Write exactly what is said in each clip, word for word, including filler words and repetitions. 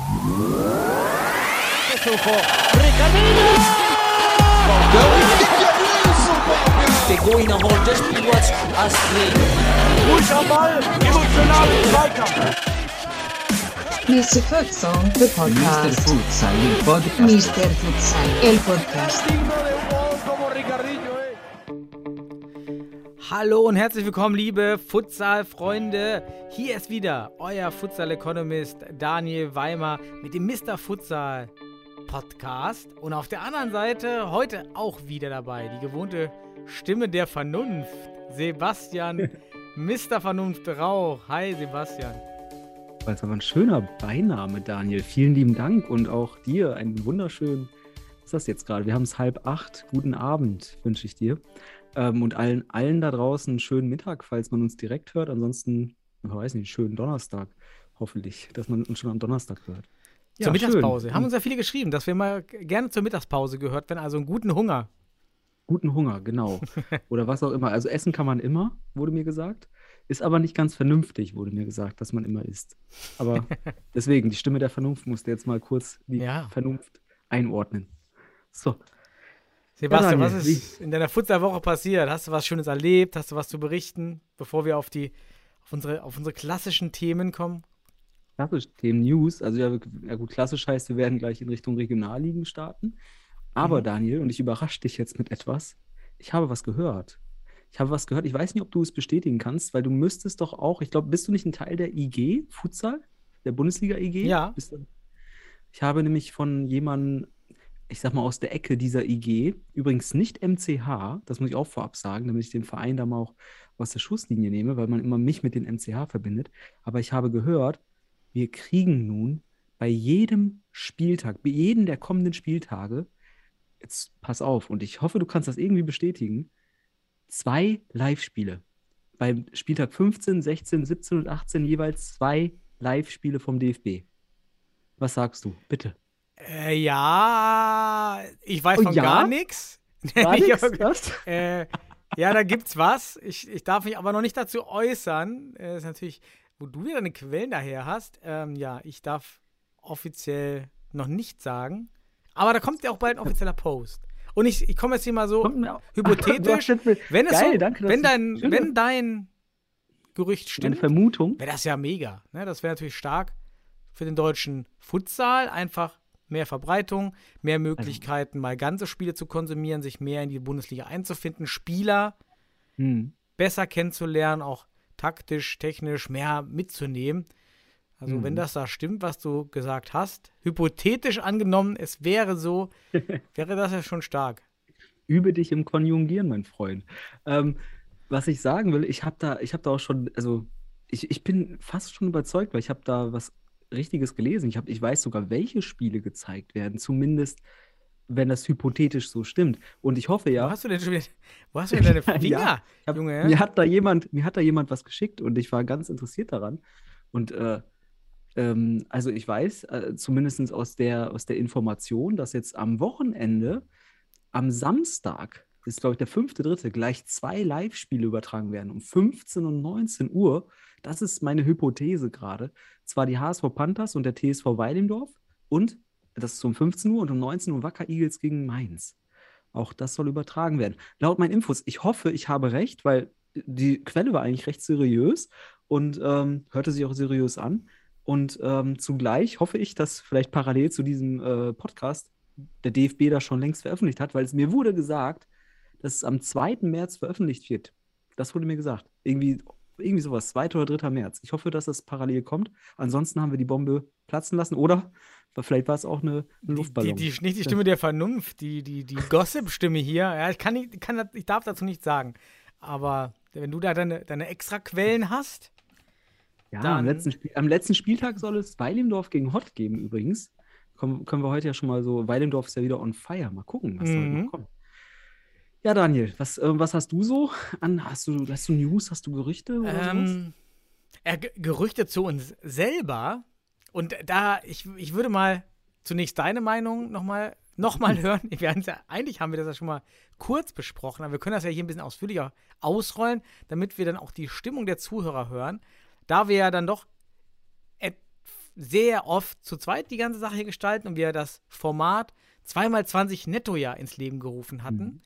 De Goina holt das Spiel was Astrid. Ruhig am Ball, emotionalen Zweikampf. mister Futsal, the podcast. mister Futsal, el podcast. mister Futsal, el podcast. Hallo und herzlich willkommen, liebe Futsal-Freunde. Hier ist wieder euer Futsal-Economist Daniel Weimer mit dem mister Futsal Podcast. Und auf der anderen Seite heute auch wieder dabei die gewohnte Stimme der Vernunft, Sebastian, mister Vernunft Rauch. Hi Sebastian. Das ist aber ein schöner Beiname, Daniel. Vielen lieben Dank und auch dir einen wunderschönen, was ist das jetzt gerade? Wir haben es halb acht. Guten Abend wünsche ich dir. Ähm, und allen, allen da draußen einen schönen Mittag, falls man uns direkt hört. Ansonsten, ich weiß nicht, schönen Donnerstag. Hoffentlich, dass man uns schon am Donnerstag hört. Zur Ja, Mittagspause. schön. Haben uns ja viele geschrieben, dass wir mal gerne zur Mittagspause gehört werden. Also einen guten Hunger. Guten Hunger, genau. Oder was auch immer. Also essen kann man immer, wurde mir gesagt. Ist aber nicht ganz vernünftig, wurde mir gesagt, dass man immer isst. Aber deswegen, die Stimme der Vernunft musste jetzt mal kurz die Ja. Vernunft einordnen. So. Sebastian, Ja, was Daniel, ist in deiner Futsal-Woche passiert? Hast du was Schönes erlebt? Hast du was zu berichten, bevor wir auf die auf unsere, auf unsere klassischen Themen kommen? Klassisch Themen News. Also ja, wir- ja gut, klassisch heißt, wir werden gleich in Richtung Regionalligen starten. Aber Mhm. Daniel, und ich überrasche dich jetzt mit etwas, ich habe was gehört. Ich habe was gehört, ich weiß nicht, ob du es bestätigen kannst, weil du müsstest doch auch, ich glaube, bist du nicht ein Teil der I G, Futsal, der Bundesliga-I G? Ja. Bist du? Ich habe nämlich von jemandem, ich sag mal aus der Ecke dieser I G, übrigens nicht M C H, das muss ich auch vorab sagen, damit ich den Verein da mal auch aus der Schusslinie nehme, weil man immer mich mit den M C H verbindet. Aber ich habe gehört, wir kriegen nun bei jedem Spieltag, bei jedem der kommenden Spieltage, jetzt pass auf, und ich hoffe, du kannst das irgendwie bestätigen, zwei Live-Spiele. Beim Spieltag fünfzehn, sechzehn, siebzehn und achtzehn jeweils zwei Live-Spiele vom D F B. Was sagst du? Bitte. Äh, ja, ich weiß Oh, von ja? gar nichts. Gar Ich nichts, hab- was? äh, ja, da gibt's was. Ich, ich darf mich aber noch nicht dazu äußern. Äh, ist natürlich, wo du wieder deine Quellen daher hast. Ähm, ja, ich darf offiziell noch nicht sagen. Aber da kommt ja auch bald ein offizieller Post. Und ich, ich komme jetzt hier mal so Kommt mir auch- hypothetisch. Du hast jetzt mit- Wenn es Geil, so, danke, dass wenn du- dein, schön, wenn dein Gerücht Eine stimmt, Vermutung. wäre das ja mega. Ne? Das wäre natürlich stark für den deutschen Futsal. Einfach mehr Verbreitung, mehr Möglichkeiten, mal ganze Spiele zu konsumieren, sich mehr in die Bundesliga einzufinden, Spieler Hm. besser kennenzulernen, auch taktisch, technisch mehr mitzunehmen. Also Mhm. wenn das da stimmt, was du gesagt hast, hypothetisch angenommen, es wäre so, wäre das ja schon stark. Übe dich im Konjugieren, mein Freund. Ähm, was ich sagen will, ich habe da, ich habe da auch schon, also ich, ich bin fast schon überzeugt, weil ich habe da was Richtiges gelesen. Ich hab, ich weiß sogar, welche Spiele gezeigt werden, zumindest wenn das hypothetisch so stimmt. Und ich hoffe Wo ja, hast du denn schon wieder, wo hast du denn deine Ja, Finger, ich hab, Junge? mir hat da jemand, mir hat da jemand was geschickt und ich war ganz interessiert daran. Und äh, ähm, also ich weiß, äh, zumindest aus der, aus der Information, dass jetzt am Wochenende, am Samstag, ist glaube ich der fünfte, dritte, gleich zwei Live-Spiele übertragen werden, um fünfzehn und neunzehn Uhr. Das ist meine Hypothese gerade. Zwar die H S V Panthers und der T S V Weilendorf und das ist um fünfzehn Uhr und um neunzehn Uhr Wacker Eagles gegen Mainz. Auch das soll übertragen werden. Laut meinen Infos, ich hoffe, ich habe recht, weil die Quelle war eigentlich recht seriös und ähm, hörte sich auch seriös an. Und ähm, zugleich hoffe ich, dass vielleicht parallel zu diesem äh, Podcast der D F B das schon längst veröffentlicht hat, weil es mir wurde gesagt, dass es am zweiten März veröffentlicht wird. Das wurde mir gesagt. Irgendwie, irgendwie sowas, zweiter oder dritter März. Ich hoffe, dass das parallel kommt. Ansonsten haben wir die Bombe platzen lassen oder vielleicht war es auch eine, eine Die, Luftballon. die, die, nicht die Stimme der Vernunft, die, die, die Gossip-Stimme hier. Ja, ich, kann nicht, kann, das- ich darf dazu nichts sagen. Aber wenn du da deine, deine extra Quellen hast, Ja, Dann- am letzten, Spiel, am letzten Spieltag soll es Weilendorf gegen Hott geben übrigens. Kommen, können wir heute ja schon mal so, Weilendorf ist ja wieder on fire. Mal gucken, was da heute Mhm. noch kommt. Ja, Daniel, was, äh, was hast du so an? Hast du, hast du News, hast du Gerüchte oder sowas? ähm, äh, G- Gerüchte zu uns selber. Und da, ich, ich würde mal zunächst deine Meinung nochmal noch mal hören. Wir haben's ja, eigentlich haben wir das ja schon mal kurz besprochen, aber wir können das ja hier ein bisschen ausführlicher ausrollen, damit wir dann auch die Stimmung der Zuhörer hören. Da wir ja dann doch et- sehr oft zu zweit die ganze Sache hier gestalten und wir das Format zwei mal zwanzig netto ja ins Leben gerufen hatten. Mhm.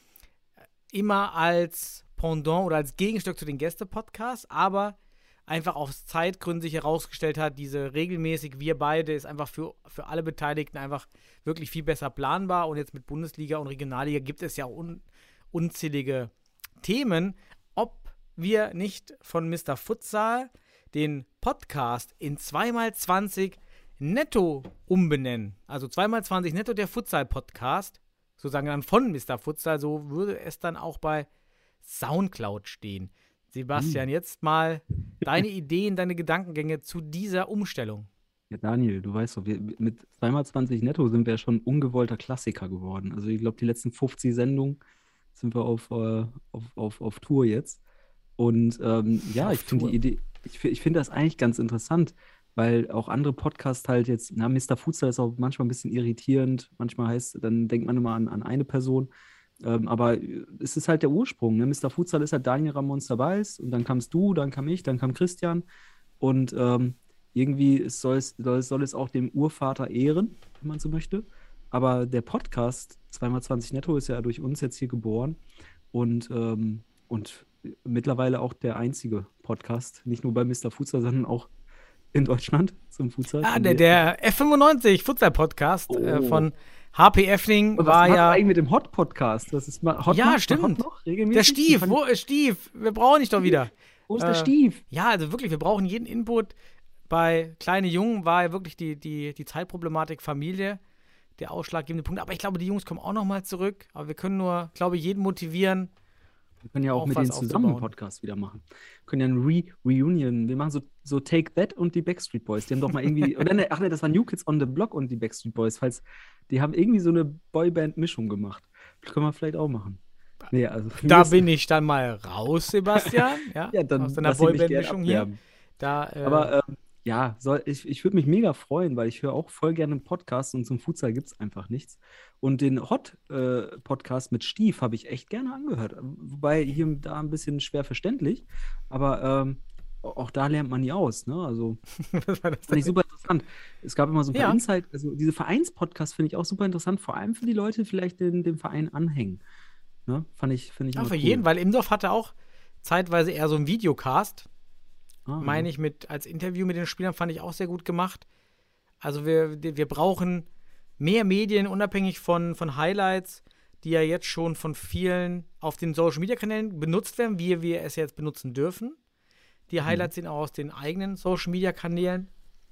Immer als Pendant oder als Gegenstück zu den Gäste-Podcasts, aber einfach aus Zeitgründen sich herausgestellt hat, diese regelmäßig, wir beide, ist einfach für, für alle Beteiligten einfach wirklich viel besser planbar. Und jetzt mit Bundesliga und Regionalliga gibt es ja un, unzählige Themen, ob wir nicht von Mister Futsal den Podcast in zwei mal zwanzig netto umbenennen. Also zwei mal zwanzig netto der Futsal-Podcast, sozusagen dann von Mister Futsal, so würde es dann auch bei Soundcloud stehen. Sebastian, jetzt mal deine Ideen, deine Gedankengänge zu dieser Umstellung. Ja, Daniel, du weißt doch, wir, mit zwei mal zwanzig netto sind wir ja schon ein ungewollter Klassiker geworden. Also ich glaube, die letzten fünfzig Sendungen sind wir auf, äh, auf, auf, auf Tour jetzt. Und ähm, ja, Auf ich finde Tour. die Idee, ich, fi- ich finde das eigentlich ganz interessant, weil auch andere Podcasts halt jetzt, na, Mister Futsal ist auch manchmal ein bisschen irritierend. Manchmal heißt, dann denkt man immer an, an eine Person. Ähm, aber es ist halt der Ursprung. Ne? Mister Futsal ist halt Daniel Ramon Sabais und dann kamst du, dann kam ich, dann kam Christian. Und ähm, irgendwie ist- soll es, soll, es- soll es auch dem Urvater ehren, wenn man so möchte. Aber der Podcast zwei mal zwanzig netto ist ja durch uns jetzt hier geboren und, ähm, und mittlerweile auch der einzige Podcast, nicht nur bei Mister Futsal, sondern auch in Deutschland zum Futsal. Ah, Von der, dir. der F fünfundneunzig Futsal-Podcast äh, Oh. von H P Effling Und was war macht ja. eigentlich mit dem Hot-Podcast? Was ist mal Hot Ja, macht man stimmt. Hot noch regelmäßig? Der Stief, Ich wo ist Stief? Wir brauchen dich doch wieder. Wo ist der äh, Stief? Ja, also wirklich, wir brauchen jeden Input. Bei kleinen Jungen war ja wirklich die, die, die Zeitproblematik Familie der ausschlaggebende Punkt. Aber ich glaube, die Jungs kommen auch noch mal zurück. Aber wir können nur, glaube ich, jeden motivieren. Wir können ja auch, auch mit was denen zusammen einen aufzubauen. Podcast wieder machen. Wir können ja ein Re Reunion. Wir machen so, so Take That und die Backstreet Boys. Die haben doch mal irgendwie. Oder ne, ach ne, das war New Kids on the Block und die Backstreet Boys. Falls, die haben irgendwie so eine Boyband-Mischung gemacht. Das können wir vielleicht auch machen. Nee, also, Da bin ich dann mal raus, Sebastian. Ja, Ja, dann aus deiner lass ich mich gern Boyband-Mischung hier. abwerben. Da, äh, Aber ähm, ja, soll, ich, ich würde mich mega freuen, weil ich höre auch voll gerne einen Podcast und zum Futsal gibt es einfach nichts. Und den Hot-Podcast mit Stief habe ich echt gerne angehört. Wobei hier und da ein bisschen schwer verständlich, aber ähm, auch da lernt man nie aus. Ne? Also was war das fand ich denn? super interessant. Es gab immer so ein paar Ja. Insight, also diese Vereinspodcasts finde ich auch super interessant, vor allem für die Leute, die vielleicht den, dem Verein anhängen. Ne? Fand ich, finde ich Ja, immer für cool. jeden, weil Imdorf hatte auch zeitweise eher so einen Videocast. Ah, Meine ich, mit als Interview mit den Spielern fand ich auch sehr gut gemacht. Also wir, wir brauchen mehr Medien, unabhängig von, von Highlights, die ja jetzt schon von vielen auf den Social-Media-Kanälen benutzt werden, wie wir es jetzt benutzen dürfen. Die Highlights sind auch aus den eigenen Social-Media-Kanälen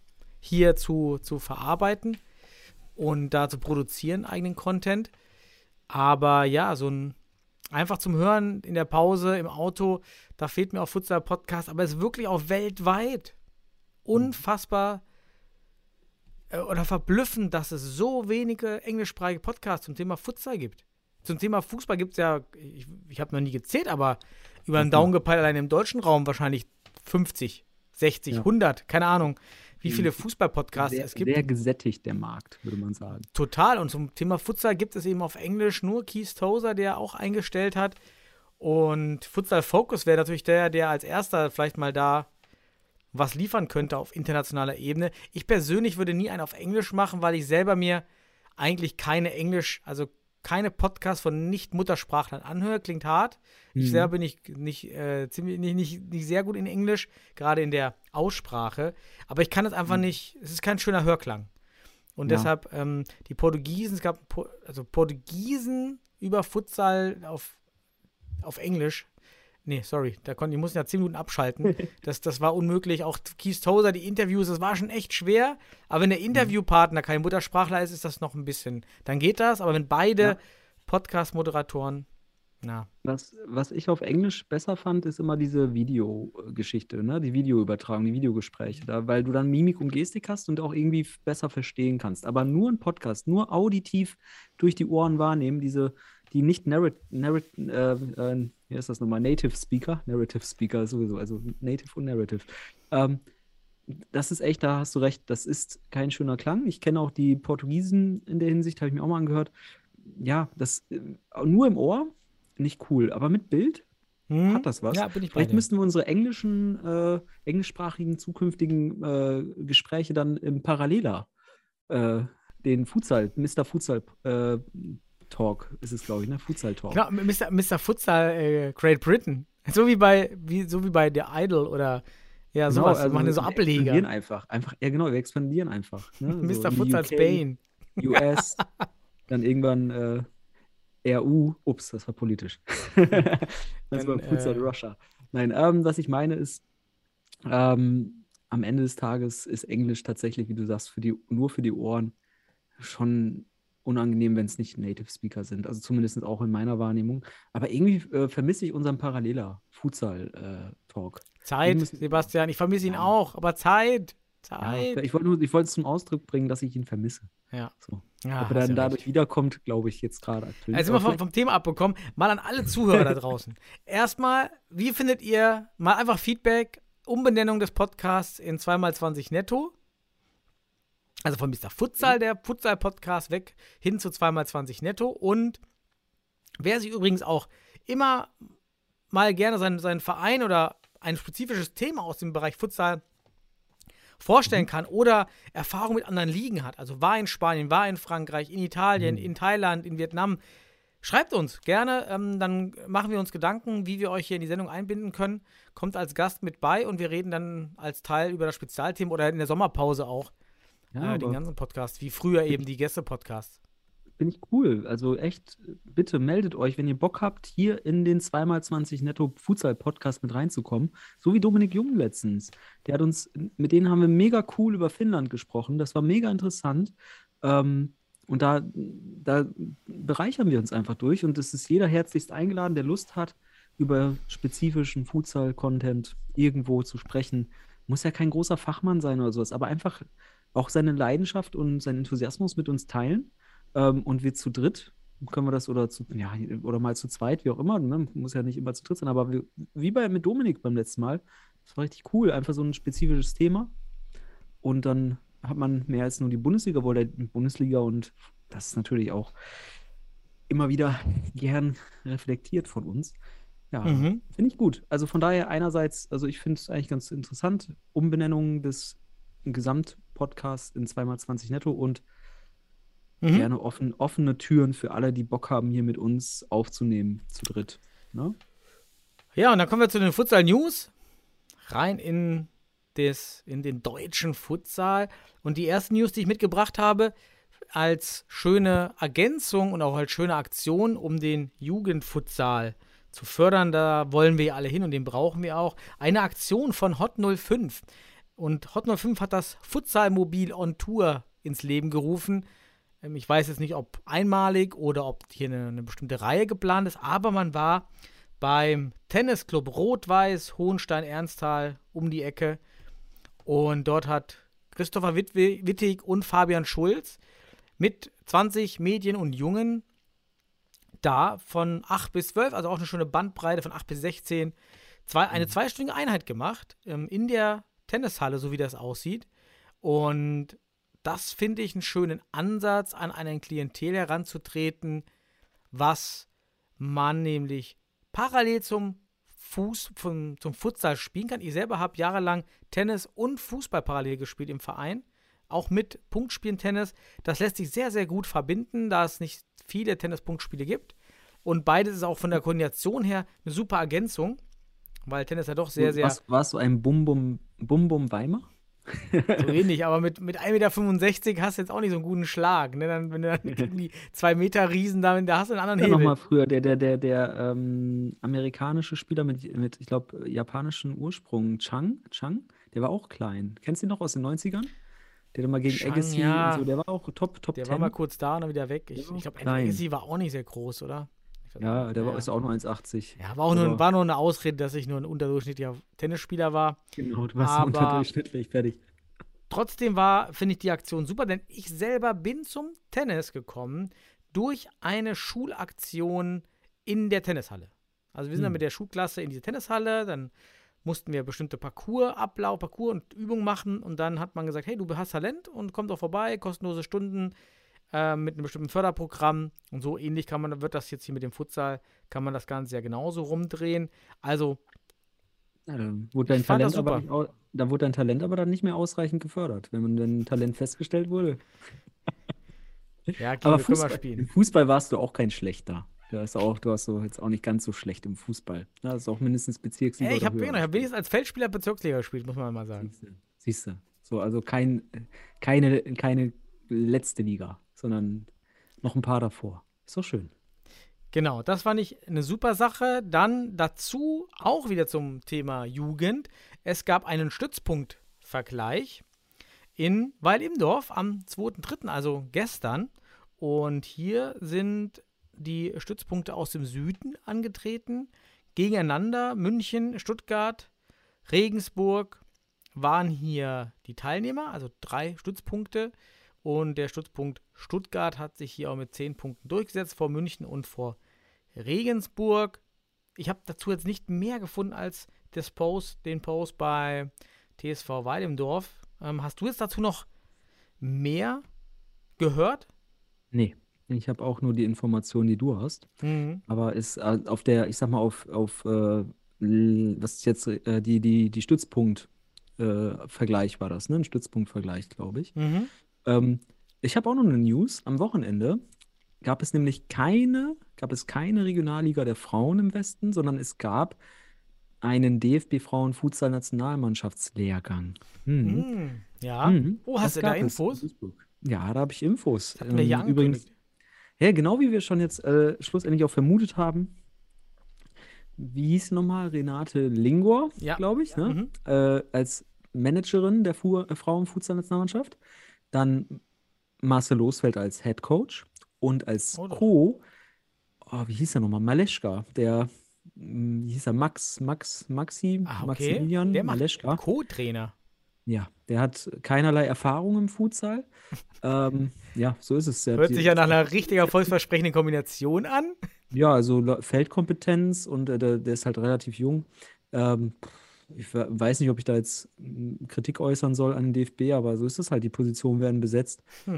hier zu, zu verarbeiten und da zu produzieren, eigenen Content. Aber ja, so ein einfach zum Hören in der Pause, im Auto, da fehlt mir auch Futsal-Podcast, aber es ist wirklich auch weltweit unfassbar äh, oder verblüffend, dass es so wenige englischsprachige Podcasts zum Thema Futsal gibt. Zum Thema Fußball gibt es ja, ich, ich habe noch nie gezählt, aber über den Daumen gepeilt allein im deutschen Raum wahrscheinlich fünfzig, sechzig, Ja. hundert, keine Ahnung, wie viele Mhm. Fußball-Podcasts sehr, es gibt. sehr gesättigt, der Markt, würde man sagen. Total. Und zum Thema Futsal gibt es eben auf Englisch nur Keith Tozer, der auch eingestellt hat. Und Futsal Focus wäre natürlich der, der als erster vielleicht mal da was liefern könnte auf internationaler Ebene. Ich persönlich würde nie einen auf Englisch machen, weil ich selber mir eigentlich keine Englisch, also keine Podcasts von Nicht-Muttersprachlern anhöre. Klingt hart. Ich Mhm. selber bin nicht, nicht, äh, ziemlich, nicht, nicht, nicht sehr gut in Englisch, gerade in der Aussprache. Aber ich kann es einfach nicht, es ist kein schöner Hörklang. Und Ja. deshalb, ähm, die Portugiesen, es gab po also Portugiesen über Futsal auf, auf Englisch. Nee, sorry, da konnte, ich musste ja zehn Minuten abschalten. Das, das war unmöglich. Auch Keith Tozer, die Interviews, das war schon echt schwer. Aber wenn der Interviewpartner kein Muttersprachler ist, ist das noch ein bisschen, dann geht das. Aber wenn beide Ja. Podcast-Moderatoren, na, Was, was ich auf Englisch besser fand, ist immer diese Videogeschichte, ne? Die Videoübertragung, die Videogespräche, da, weil du dann Mimik und Gestik hast und auch irgendwie f- besser verstehen kannst. Aber nur ein Podcast, nur auditiv durch die Ohren wahrnehmen, diese, die nicht narrat, narrat, äh, äh, wie heißt das nochmal, Native Speaker, Narrative Speaker sowieso, also Native und Narrative. Ähm, das ist echt, da hast du recht, das ist kein schöner Klang. Ich kenne auch die Portugiesen in der Hinsicht, habe ich mir auch mal angehört. Ja, das äh, nur im Ohr, nicht cool, aber mit Bild Hm? Hat das was? Ja, bin ich bei Vielleicht dir. müssten wir unsere englischen, äh, englischsprachigen zukünftigen äh, Gespräche dann im Paralleler, äh, den Futsal, Mister Futsal äh, Talk ist es, glaube ich, ne? Futsal Talk. Genau, Mister Mister Futsal äh, Great Britain. So wie bei, wie, so wie bei The Idol oder ja, Genau, sowas. Wir also machen so wir expandieren Ableger. einfach. Einfach, ja genau, wir expandieren einfach. Ne? So Mister in die Futsal U K, Spain. U S, dann irgendwann äh, R U. Ups, das war politisch. Das Dann, war Futsal äh, Russia. Nein, ähm, was ich meine ist, ähm, am Ende des Tages ist Englisch tatsächlich, wie du sagst, für die, nur für die Ohren schon unangenehm, wenn es nicht Native Speaker sind. Also zumindest auch in meiner Wahrnehmung. Aber irgendwie äh, vermisse ich unseren Paralleler Futsal-Talk. Zeit, müssen- Sebastian. Ich vermisse ihn Ja. auch, aber Zeit. Ja, Zeit. ich wollte nur, ich wollte es zum Ausdruck bringen, dass ich ihn vermisse. Ja. So. Ja, Ob hast er dann ja dadurch recht. wiederkommt, glaube ich jetzt gerade aktuell. Also sind wir vom, vom Thema abbekommen. Mal an alle Zuhörer da draußen. Erstmal, wie findet ihr, mal einfach Feedback, Umbenennung des Podcasts in zwei mal zwanzig netto? Also von Mister Futsal, der Futsal-Podcast, weg hin zu zwei mal zwanzig netto. Und wer sich übrigens auch immer mal gerne seinen, seinen Verein oder ein spezifisches Thema aus dem Bereich Futsal vorstellen kann oder Erfahrung mit anderen Ligen hat, also war in Spanien, war in Frankreich, in Italien, Mhm. in Thailand, in Vietnam, schreibt uns gerne, ähm, dann machen wir uns Gedanken, wie wir euch hier in die Sendung einbinden können. Kommt als Gast mit bei und wir reden dann als Teil über das Spezialthema oder in der Sommerpause auch Ja, äh, den aber ganzen Podcast, wie früher eben die Gäste-Podcasts. finde ich cool. Also echt, bitte meldet euch, wenn ihr Bock habt, hier in den zwei mal zwanzig Netto Futsal-Podcast mit reinzukommen. So wie Dominik Jung letztens. Der hat uns, mit denen haben wir mega cool über Finnland gesprochen. Das war mega interessant. Ähm, und da, da bereichern wir uns einfach durch. Und es ist jeder herzlichst eingeladen, der Lust hat, über spezifischen Futsal-Content irgendwo zu sprechen. Muss ja kein großer Fachmann sein oder sowas, aber einfach auch seine Leidenschaft und seinen Enthusiasmus mit uns teilen. Ähm, und wir zu dritt können wir das oder zu, ja, oder mal zu zweit, wie auch immer, ne? Muss ja nicht immer zu dritt sein, aber wir, wie bei mit Dominik beim letzten Mal, das war richtig cool, einfach so ein spezifisches Thema. Und dann hat man mehr als nur die Bundesliga, weil der Bundesliga und das ist natürlich auch immer wieder gern reflektiert von uns. Ja, Mhm. finde ich gut. Also von daher einerseits, also ich finde es eigentlich ganz interessant, Umbenennung des Gesamtpodcasts in zwei mal zwanzig netto und Mhm. gerne offen, offene Türen für alle, die Bock haben, hier mit uns aufzunehmen, zu dritt. Ne? Ja, und dann kommen wir zu den Futsal-News. Rein in, des, in den deutschen Futsal. Und die erste News, die ich mitgebracht habe, als schöne Ergänzung und auch als schöne Aktion, um den Jugendfutsal zu fördern, da wollen wir alle hin und den brauchen wir auch. Eine Aktion von Hot null fünf. Und Hot null fünf hat das Futsal-Mobil on Tour ins Leben gerufen. Ähm, Ich weiß jetzt nicht, ob einmalig oder ob hier eine, eine bestimmte Reihe geplant ist, aber man war beim Tennisclub Rot-Weiß Hohenstein-Ernsthal um die Ecke und dort hat Christopher Wittwe- Wittig und Fabian Schulz mit zwanzig Mädchen und Jungen da von acht bis zwölf, also auch eine schöne Bandbreite von acht bis sechzehn, zwei, eine zweistündige Einheit gemacht ähm, in der Tennishalle, so wie das aussieht. Und das finde ich einen schönen Ansatz, an einen Klientel heranzutreten, was man nämlich parallel zum Fuß, zum, zum Futsal spielen kann. Ich selber habe jahrelang Tennis und Fußball parallel gespielt im Verein, auch mit Punktspielen Tennis. Das lässt sich sehr, sehr gut verbinden, da es nicht viele Tennis-Punktspiele gibt. Und beides ist auch von der Koordination her eine super Ergänzung, weil Tennis ja doch sehr, sehr Was, warst du ein Bum-Bum Bum-Bum Weimar? so ähnlich, aber mit, mit ein Meter fünfundsechzig hast du jetzt auch nicht so einen guten Schlag. Ne? Dann, wenn du dann irgendwie zwei Meter Riesen, da, da hast du einen anderen Ja, Hebel. nochmal früher, der, der, der, der ähm, amerikanische Spieler mit, mit ich glaube, japanischem Ursprung, Chang, Chang, der war auch klein. Kennst du ihn noch aus den neunzigern? Der dann mal gegen Chang, Agassi ja. und so, der war auch top, top Der zehn. war mal kurz da und dann wieder weg. Ich, Der war ich glaube, klein. Agassi war auch nicht sehr groß, oder? Ich weiß Ja, nicht. der war, ist auch nur eins achtzig. Ja, war auch nur, Aber- war nur eine Ausrede, dass ich nur ein unterdurchschnittlicher Tennisspieler war. Genau, du warst Aber- unterdurchschnittlich fertig. Trotzdem war, finde ich, die Aktion super, denn ich selber bin zum Tennis gekommen durch eine Schulaktion in der Tennishalle. Also wir sind dann Hm. mit der Schulklasse in diese Tennishalle, dann mussten wir bestimmte Parcoursablauf, Parcours und Übungen machen und dann hat man gesagt, hey, du hast Talent und komm doch vorbei, kostenlose Stunden, äh, mit einem bestimmten Förderprogramm. Und so ähnlich kann man, wird das jetzt hier mit dem Futsal, kann man das Ganze ja genauso rumdrehen. Also, Ja, dann wurde dein Ich fand das Talent aber super. nicht, au- da wurde dein Talent aber dann nicht mehr ausreichend gefördert, wenn man dein Talent festgestellt wurde. ja, Aber Kino, können wir Fußball, im spielen. Fußball warst du auch kein Schlechter. Du hast auch, du hast so jetzt auch nicht ganz so schlecht im Fußball. Da hast auch mindestens Bezirksliga Ey, ich oder habe höher genau, ich hab gespielt. wenigstens als Feldspieler Bezirksliga gespielt, muss man mal sagen. Siehst du, siehst du. So, also kein, keine, keine letzte Liga, sondern noch ein paar davor. Ist doch schön. Genau, das fand ich eine super Sache. Dann dazu auch wieder zum Thema Jugend. Es gab einen Stützpunktvergleich in Weil-Imdorf am zweiten dritten, also gestern. Und hier sind die Stützpunkte aus dem Süden angetreten. Gegeneinander München, Stuttgart, Regensburg waren hier die Teilnehmer, also drei Stützpunkte. Und der Stützpunkt Stuttgart hat sich hier auch mit zehn Punkten durchgesetzt vor München und vor Regensburg. Ich habe dazu jetzt nicht mehr gefunden als das Post, den Post bei T S V Weil-Imdorf. Ähm, hast du jetzt dazu noch mehr gehört? Nee, ich habe auch nur die Informationen, die du hast. Mhm. Aber ist äh, auf der, ich sag mal, auf, auf äh, l- was ist jetzt äh, die, die, die Stützpunkt-Vergleich war das, ne? Ein Stützpunktvergleich, glaube ich. Mhm. Ähm, ich habe auch noch eine News. Am Wochenende gab es nämlich keine, gab es keine Regionalliga der Frauen im Westen, sondern es gab einen D F B-Frauen-Futsal-Nationalmannschaftslehrgang. Mhm. Mhm. Ja. Mhm. Oh, hast Das du da gab es in Infos? Duisburg. Ja, da habe ich Infos. Das hatten wir hier Ähm, übrigens, angekündigt. ja, genau wie wir schon jetzt äh, schlussendlich auch vermutet haben, wie hieß sie nochmal? Renate Lingor, Ja. glaube ich, ne? Mhm. Äh, als Managerin der Fu äh, Frauen-Futsal-Nationalmannschaft. Dann Marcel Losfeld als Head Coach und als Oh, doch. Co. Oh, wie hieß er nochmal? Maleschka, der, mh, wie hieß er? Max, Max, Maxi, Ah, okay. Maximilian Der macht Maleschka. Co-Trainer. Ja, der hat keinerlei Erfahrung im Futsal. ähm, ja, so ist es. Der, Hört die, sich ja nach einer richtig erfolgsversprechenden Kombination an. ja, also La- Feldkompetenz und äh, der, der ist halt relativ jung. Ähm, ich we- weiß nicht, ob ich da jetzt mh, Kritik äußern soll an den D F B, aber so ist es halt. Die Positionen werden besetzt. Hm.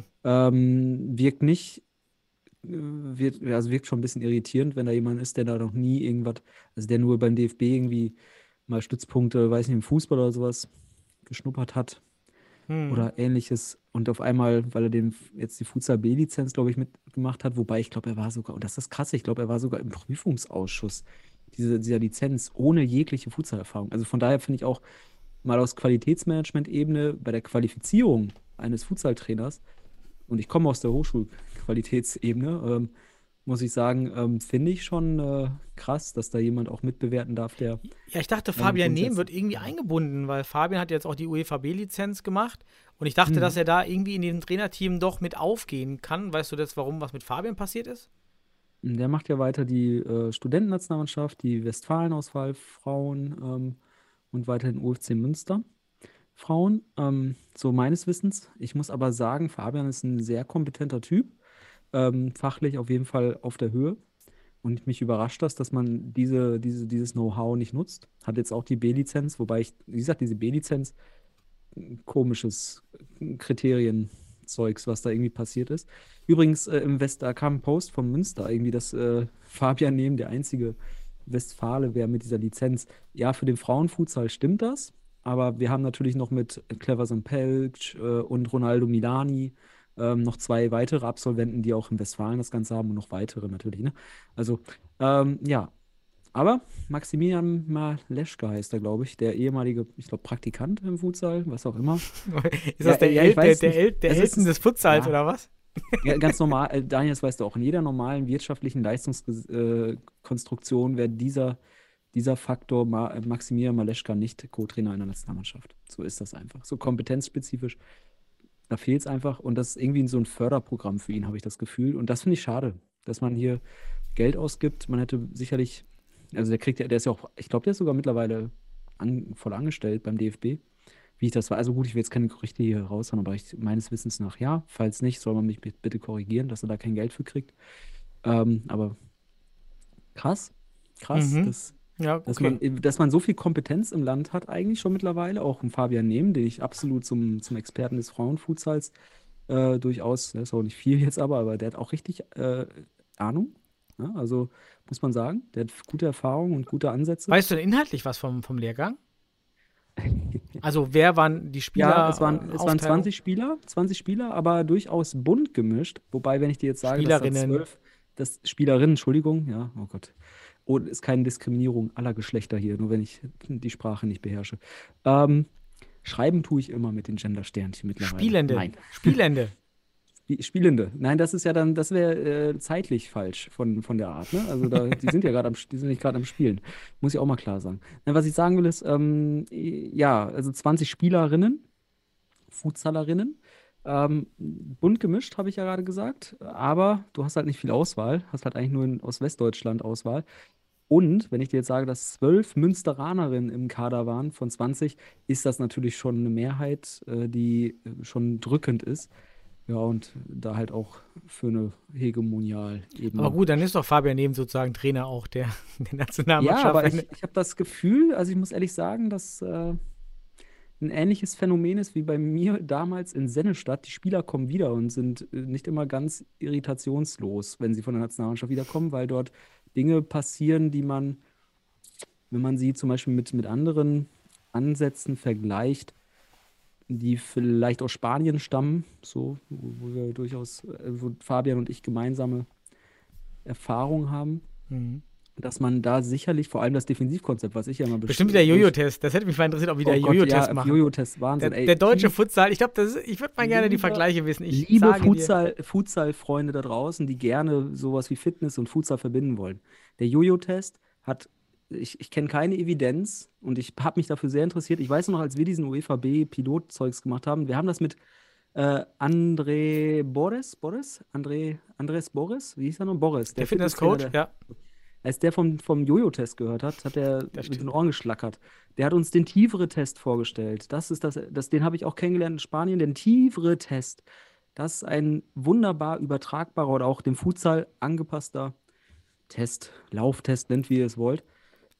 Ähm, wirkt nicht, äh, wird, also wirkt schon ein bisschen irritierend, wenn da jemand ist, der da noch nie irgendwas, also der nur beim D F B irgendwie mal Stützpunkte, weiß nicht, im Fußball oder sowas geschnuppert hat Hm. oder ähnliches und auf einmal, weil er den jetzt die Futsal B-Lizenz, glaube ich, mitgemacht hat, wobei ich glaube, er war sogar, und das ist das Krasse, ich glaube, er war sogar im Prüfungsausschuss diese, dieser Lizenz ohne jegliche Futsalerfahrung. Also von daher finde ich auch mal aus Qualitätsmanagement-Ebene bei der Qualifizierung eines Futsaltrainers, und ich komme aus der Hochschulqualitätsebene, ähm, muss ich sagen, ähm, finde ich schon äh, krass, dass da jemand auch mitbewerten darf, der Ja, ich dachte, ähm, Fabian Nehm grundsätzlich. wird irgendwie eingebunden, weil Fabian hat jetzt auch die UEFA B-Lizenz gemacht. Und ich dachte, Mhm. dass er da irgendwie in dem Trainerteam doch mit aufgehen kann. Weißt du das, warum was mit Fabian passiert ist? Der macht ja weiter die äh, Studentennationalmannschaft, die Westfalenauswahl Frauen ähm, und weiterhin U F C Münster Frauen, ähm, so meines Wissens. Ich muss aber sagen, Fabian ist ein sehr kompetenter Typ, ähm, fachlich auf jeden Fall auf der Höhe. Und mich überrascht das, dass man diese, diese, dieses Know-how nicht nutzt. Hat jetzt auch die B-Lizenz, wobei ich, wie gesagt, diese B-Lizenz, ein komisches Kriterienzeugs, was da irgendwie passiert ist. Übrigens, äh, im West, da kam ein Post vom Münster, irgendwie, dass äh, Fabian Nehm der einzige Westfale wäre mit dieser Lizenz. Ja, für den Frauenfutsal stimmt das, aber wir haben natürlich noch mit Cleverson Pelc äh, und Ronaldo Milani ähm, noch zwei weitere Absolventen, die auch in Westfalen das Ganze haben und noch weitere natürlich, ne? Also, ähm, ja. Aber Maximilian Maleschka heißt er, glaube ich, der ehemalige, ich glaube, Praktikant im Futsal, was auch immer. Ist Ja, das der, ja, El ich der, weiß der, nicht. El der Es ist- Elton des Futsals ja. oder was? Ja, ganz normal, äh, Daniel, das weißt du auch, in jeder normalen wirtschaftlichen Leistungskonstruktion wäre dieser, dieser Faktor Ma äh, Maximilian Maleschka nicht Co-Trainer einer Nationalmannschaft. So ist das einfach. So kompetenzspezifisch, da fehlt es einfach. Und das ist irgendwie so ein Förderprogramm für ihn, habe ich das Gefühl. Und das finde ich schade, dass man hier Geld ausgibt. Man hätte sicherlich, also der kriegt ja, der ist ja auch, ich glaube, der ist sogar mittlerweile an, voll angestellt beim D F B. Wie ich das war. Also gut, ich will jetzt keine Gerüchte hier raushauen, aber ich, meines Wissens nach ja. Falls nicht, soll man mich bi- bitte korrigieren, dass er da kein Geld für kriegt. Ähm, aber krass, krass, Mhm. dass, Ja, dass, okay. man, dass man so viel Kompetenz im Land hat, eigentlich schon mittlerweile. Auch ein Fabian Nehm, den ich absolut zum, zum Experten des Frauenfutsals Äh, durchaus, das ist auch nicht viel jetzt aber, aber der hat auch richtig äh, Ahnung. Ja, also muss man sagen, der hat gute Erfahrungen und gute Ansätze. Weißt du denn inhaltlich was vom, vom Lehrgang? Also wer waren die Spieler? Ja, es waren, äh, es waren Aufteilung? zwanzig Spieler, zwanzig Spieler, aber durchaus bunt gemischt. Wobei, wenn ich dir jetzt sage, dass da Spielerinnen. zwölf, das Spielerinnen, Entschuldigung, ja, oh Gott. Oh, ist keine Diskriminierung aller Geschlechter hier, nur wenn ich die Sprache nicht beherrsche. Ähm, schreiben tue ich immer mit den Gender-Sternchen mittlerweile. Spielende. Nein. Spielende. Spie- Spielende. Nein, das ist ja dann, das wäre äh, zeitlich falsch von, von der Art, ne? Also da, die sind ja gerade am, die sind nicht gerade am Spielen. Muss ich auch mal klar sagen. Na, was ich sagen will ist, ähm, ja, also zwanzig Spielerinnen, Futsalerinnen, ähm, bunt gemischt, habe ich ja gerade gesagt, aber du hast halt nicht viel Auswahl, hast halt eigentlich nur in, aus Westdeutschland Auswahl. Und wenn ich dir jetzt sage, dass zwölf Münsteranerinnen im Kader waren von zwanzig, ist das natürlich schon eine Mehrheit, äh, die äh, schon drückend ist. Ja, und da halt auch für eine Hegemonial-Ebene. Aber gut, dann ist doch Fabian Neben sozusagen Trainer auch der, der Ja, Nationalmannschaft. aber Wenn- ich, ich habe das Gefühl, also ich muss ehrlich sagen, dass äh, ein ähnliches Phänomen ist wie bei mir damals in Sennestadt. Die Spieler kommen wieder und sind äh, nicht immer ganz irritationslos, wenn sie von der Nationalmannschaft wiederkommen, weil dort Dinge passieren, die man, wenn man sie zum Beispiel mit, mit anderen Ansätzen vergleicht, die vielleicht aus Spanien stammen, so, wo, wo wir durchaus, äh, wo Fabian und ich gemeinsame Erfahrungen haben, Mhm. dass man da sicherlich, vor allem das Defensivkonzept, was ich ja immer Bestimmt wieder Jojo-Test. Das hätte mich mal interessiert, ob wir wieder Oh Gott, Jojo-Test ja, machen. Jojo-Test, Der, Wahnsinn. Ey, der deutsche lieb- Futsal, ich glaube, ich würde mal gerne die Lieber- Vergleiche wissen. Ich liebe sage dir, Futsal, Futsal-Freunde da draußen, die gerne sowas wie Fitness und Futsal verbinden wollen. Der Jojo-Test hat, ich, ich kenne keine Evidenz und ich habe mich dafür sehr interessiert. Ich weiß noch, als wir diesen UEFA B-Pilot-Zeugs gemacht haben, wir haben das mit äh, André Boris, Boris? André, Andres Boris? Wie hieß er noch? Boris. der Fitnesstrainer, Fitnesscoach, der- ja. Als der vom, vom Jojo-Test gehört hat, hat er Das mit stimmt. den Ohren geschlackert. Der hat uns den Tivere-Test vorgestellt. Das ist das, das, den habe ich auch kennengelernt in Spanien, den Tivere-Test. Das ist ein wunderbar übertragbarer oder auch dem Futsal angepasster Test, Lauftest, nennt wie ihr es wollt.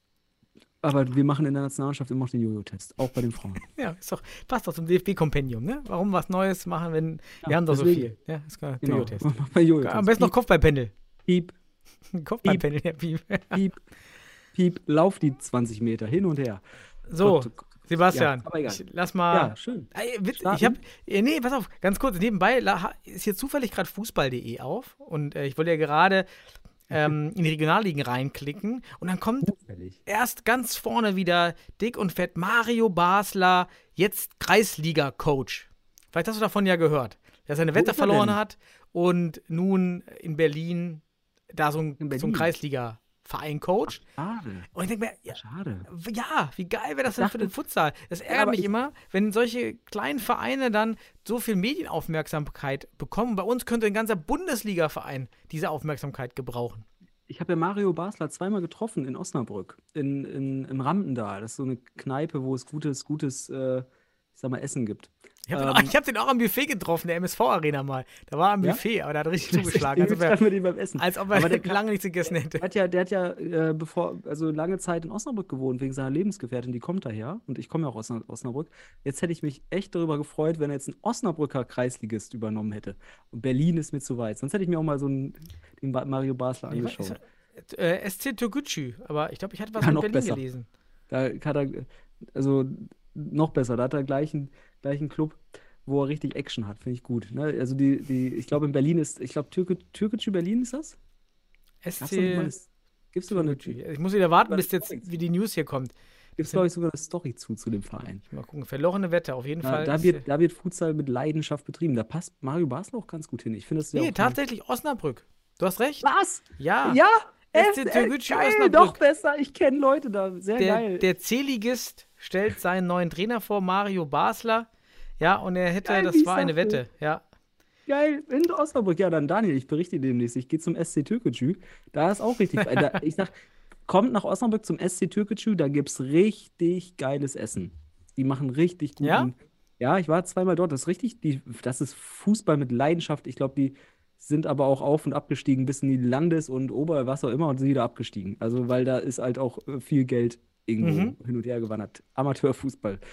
Aber wir machen in der Nationalmannschaft immer noch den Jojo-Test, auch bei den Frauen. Ja, ist doch, passt doch zum D F B-Kompendium, ne? Warum was Neues machen, wenn wir Ja, haben doch so deswegen. viel. Ja, ist klar, Genau. Jojo-Test. Bei Jojo-Test. Am besten noch Kopfballpendel. Piep, Kopfballpendel, ja, piep. piep, piep, lauf die zwanzig Meter hin und her. So, Gott, Sebastian, ja, aber egal. ich, lass mal. Ja, schön. Ey, Witz, Starten? ich hab, äh, nee, pass auf, ganz kurz, nebenbei la- ha- ist hier zufällig gerade Fußball punkt de auf und äh, ich wollte ja gerade ähm, in die Regionalligen reinklicken und dann kommt Zufällig. erst ganz vorne wieder dick und fett Mario Basler, jetzt Kreisliga-Coach. Vielleicht hast du davon ja gehört, der seine Wo Wette ist er verloren denn? hat und nun in Berlin da so ein, In so ein Berlin? Kreisliga-Verein coacht. Schade. Und ich denke mir, ja, Schade. ja, wie geil wäre das Ich denn für dachte- den Futsal? Das ärgert aber mich ich- immer, wenn solche kleinen Vereine dann so viel Medienaufmerksamkeit bekommen. Bei uns könnte ein ganzer Bundesliga-Verein diese Aufmerksamkeit gebrauchen. Ich habe ja Mario Basler zweimal getroffen in Osnabrück, in, in, im Rampendahl. Das ist so eine Kneipe, wo es gutes, gutes, äh, ich sag mal, Essen gibt. Ich habe Ähm, den, auch- ich hab den auch am Buffet getroffen, der M S V-Arena mal. Da war er am Ja? Buffet, aber der hat richtig zugeschlagen. Jetzt Als ob er, treffen wir den beim Essen. als ob er Aber der kann- lange nichts gegessen Der hätte. hat ja, der hat ja äh, bevor, also lange Zeit in Osnabrück gewohnt, wegen seiner Lebensgefährtin, die kommt daher. Und ich komme ja auch aus Osna- Osnabrück. Jetzt hätte ich mich echt darüber gefreut, wenn er jetzt einen Osnabrücker Kreisligist übernommen hätte. Und Berlin ist mir zu weit. Sonst hätte ich mir auch mal so einen, den Ba- Mario Basler Nee, angeschaut. ist- äh, S C Türkgücü, aber ich glaube, ich hatte was Ja, mit noch Berlin besser. gelesen. Da hat er, also noch besser, da hat er gleich einen, gleich einen Club, wo er richtig Action hat, finde ich gut. Ne? Also die, die, ich glaube in Berlin ist, ich glaube Türke, Türkgücü Berlin ist das? Gibt's S da nicht mal eine, C gibt's sogar eine, Türkgücü. Ich muss wieder warten, über bis eine jetzt Story. wie die News hier kommt. gibt's glaube ich sogar eine Story zu, zu dem Verein. Mal gucken, verlorene Wette, auf jeden Da, Fall. da, ist- wird, da wird Futsal mit Leidenschaft betrieben. Da passt Mario Basler auch ganz gut hin. Ich finde das ja Nee, auch tatsächlich Osnabrück. Du hast recht. Was? Ja. Ja, S es, C äh, Türkgücü geil, Osnabrück. noch besser. Ich kenne Leute da. Sehr Der, geil. der C-Ligist stellt seinen neuen Trainer vor, Mario Basler. Ja, und er hätte, Geil, das wie war eine sagte. Wette. Ja. Geil, in Osnabrück. Ja, dann Daniel, ich berichte dir demnächst. Ich gehe zum S C Türkgücü. Da ist auch richtig. äh, da, ich sag, kommt nach Osnabrück zum S C Türkgücü, da gibt's richtig geiles Essen. Die machen richtig guten. Ja? Ja, ich war zweimal dort. Das ist richtig, die, das ist Fußball mit Leidenschaft. Ich glaube, die sind aber auch auf und abgestiegen bis in die Landes- und Ober, was auch immer, und sind wieder abgestiegen. Also, weil da ist halt auch äh, viel Geld irgendwo Mhm. hin und her gewandert. Amateurfußball.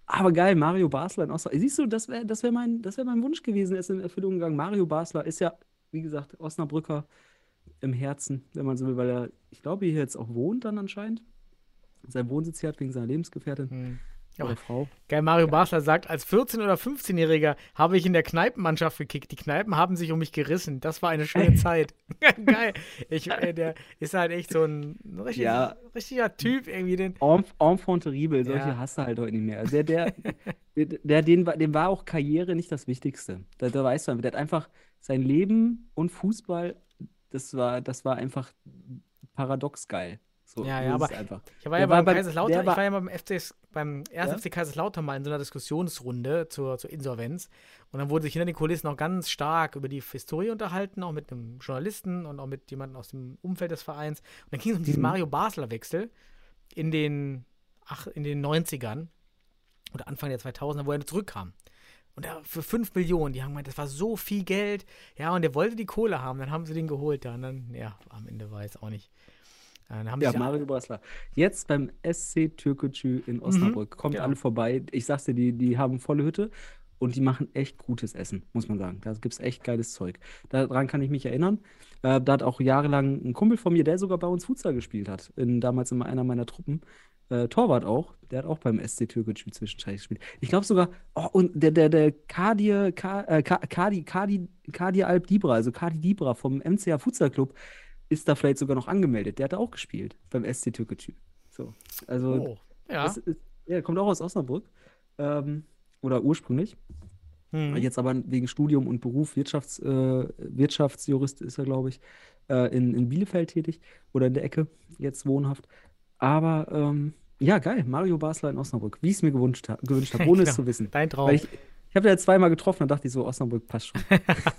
Aber geil, Mario Basler in Osnabrück. Siehst du, das wäre das wär mein, das wär mein Wunsch gewesen, er ist in Erfüllung gegangen. Mario Basler ist ja, wie gesagt, Osnabrücker im Herzen, wenn man so will, weil er, ich glaube, hier jetzt auch wohnt dann anscheinend. Sein Wohnsitz hier hat wegen seiner Lebensgefährtin Hm. oder Ja, Frau. geil, Mario Basler sagt, als vierzehn- oder fünfzehnjähriger habe ich in der Kneipenmannschaft gekickt. Die Kneipen haben sich um mich gerissen. Das war eine schöne Zeit. Geil. Ich, äh, der ist halt echt so ein richtig, Ja. richtiger Typ irgendwie. Den, Enf- Enfant terrible, solche Ja. hast du halt heute nicht mehr. Also der, der, der, der den, war- dem war auch Karriere nicht das Wichtigste. Da, da weißt du, der hat einfach sein Leben und Fußball, das war, das war einfach paradox geil. So, Ja, so ja, ist aber es einfach. Ich war Der ja war beim bei- Kaiserslautern, der ich war- war ja beim F C S, beim ersten Ja? F C Kaiserslautern mal in so einer Diskussionsrunde zur, zur Insolvenz. Und dann wurde sich hinter den Kulissen auch ganz stark über die Historie unterhalten, auch mit einem Journalisten und auch mit jemandem aus dem Umfeld des Vereins. Und dann ging es um diesen Mhm. Mario Basler-Wechsel in den, ach, in den neunzigern oder Anfang der zweitausender, wo er zurückkam. Und er für fünf Millionen, die haben gemeint, das war so viel Geld. Ja, und der wollte die Kohle haben, dann haben sie den geholt. Da. Und dann, ja, am Ende war es auch nicht. Dann haben Ja, sich Mario Basler. Jetzt beim S C Türkgücü in Osnabrück. Kommt genau. alle vorbei. Ich sag's dir, die, die haben volle Hütte und die machen echt gutes Essen, muss man sagen. Da gibt's echt geiles Zeug. Daran kann ich mich erinnern. Äh, da hat auch jahrelang ein Kumpel von mir, der sogar bei uns Futsal gespielt hat, in, damals in einer meiner Truppen. Äh, Torwart auch, der hat auch beim S C Türkgücü zwischenzeitlich gespielt. Ich glaube sogar, oh, und der, der, der Kadir, Ka, äh, Ka- Kadi, Kadi, Kadir Alp Dibra, also Kadi Dibra vom M C A Futsal Club, ist da vielleicht sogar noch angemeldet. Der hat da auch gespielt beim S C Türkgücü. So, also Oh, ja. das ist, ja, kommt auch aus Osnabrück. Ähm, oder ursprünglich. Hm. Jetzt aber wegen Studium und Beruf, Wirtschafts, äh, Wirtschaftsjurist ist er, glaube ich, äh, in, in Bielefeld tätig oder in der Ecke, jetzt wohnhaft. Aber ähm, ja, geil, Mario Basler in Osnabrück, wie ich es mir gewünscht, ha gewünscht habe, ohne Genau, es zu wissen. Dein Traum. Weil ich ich habe ja zweimal getroffen, dann dachte ich so, Osnabrück passt schon.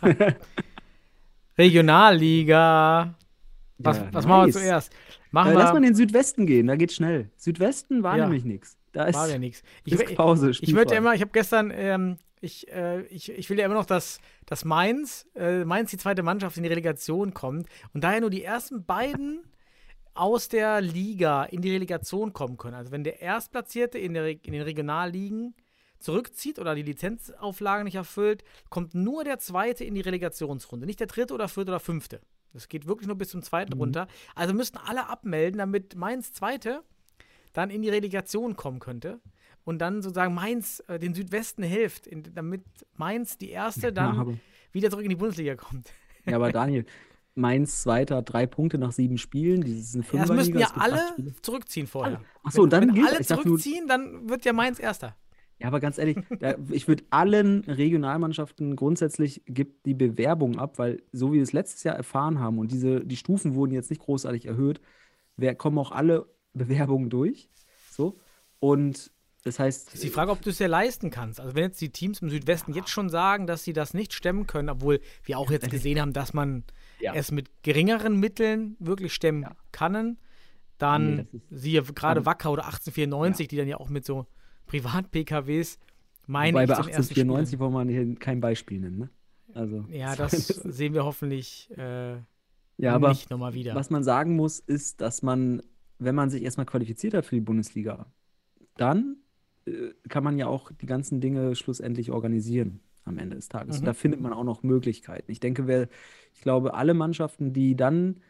Regionalliga. Was, Ja, was machen wir nice. zuerst? Machen Äh, lass mal in wir. den Südwesten gehen, da geht's schnell. Südwesten war Ja. nämlich nichts. Da ist, War ja nichts. Ich, ist ich, Pause, ich würde spielfrei. ja immer, ich habe gestern, ähm, ich, äh, ich, ich will ja immer noch, dass, dass Mainz, äh, Mainz die zweite Mannschaft in die Relegation kommt und daher nur die ersten beiden aus der Liga in die Relegation kommen können. Also wenn der Erstplatzierte in, der, Re- in den Regionalligen zurückzieht oder die Lizenzauflagen nicht erfüllt, kommt nur der Zweite in die Relegationsrunde. Nicht der Dritte oder Vierte oder Fünfte. Das geht wirklich nur bis zum Zweiten Mhm. runter. Also müssten alle abmelden, damit Mainz Zweite dann in die Relegation kommen könnte und dann sozusagen Mainz äh, den Südwesten hilft, in, damit Mainz die Erste dann Ja, aber, wieder zurück in die Bundesliga kommt. ja, aber Daniel, Mainz Zweiter hat drei Punkte nach sieben Spielen. Das ist eine Ja, das müssten Fünferliga. ja es gibt acht alle Spiele. zurückziehen vorher. Ach so, und dann wenn gilt alle ich dachte nur- zurückziehen, dann wird ja Mainz Erster. Ja, aber ganz ehrlich, da, ich würde allen Regionalmannschaften grundsätzlich gibt die Bewerbung ab, weil so wie wir es letztes Jahr erfahren haben und diese, die Stufen wurden jetzt nicht großartig erhöht, wer, kommen auch alle Bewerbungen durch. So. Und das heißt, Ist die Frage, ob du es dir leisten kannst. Also wenn jetzt die Teams im Südwesten jetzt schon sagen, dass sie das nicht stemmen können, obwohl wir auch jetzt gesehen haben, dass man Ja. es mit geringeren Mitteln wirklich stemmen Ja. kann, dann Nee, das ist- siehe gerade dann- Wacker oder achtzehnhundertvierundneunzig, die dann ja auch mit so Privat-P K Ws meine wobei ich bei zum ersten achtzehnhundertvierundneunzig Spielen. wollen wir hier kein Beispiel nennen. Ne? Also, Ja, das sehen wir hoffentlich äh, ja, aber nicht nochmal wieder. was man sagen muss, ist, dass man, wenn man sich erstmal qualifiziert hat für die Bundesliga, dann äh, kann man ja auch die ganzen Dinge schlussendlich organisieren am Ende des Tages. Mhm. Und da findet man auch noch Möglichkeiten. Ich denke, wer, ich glaube, alle Mannschaften, die dann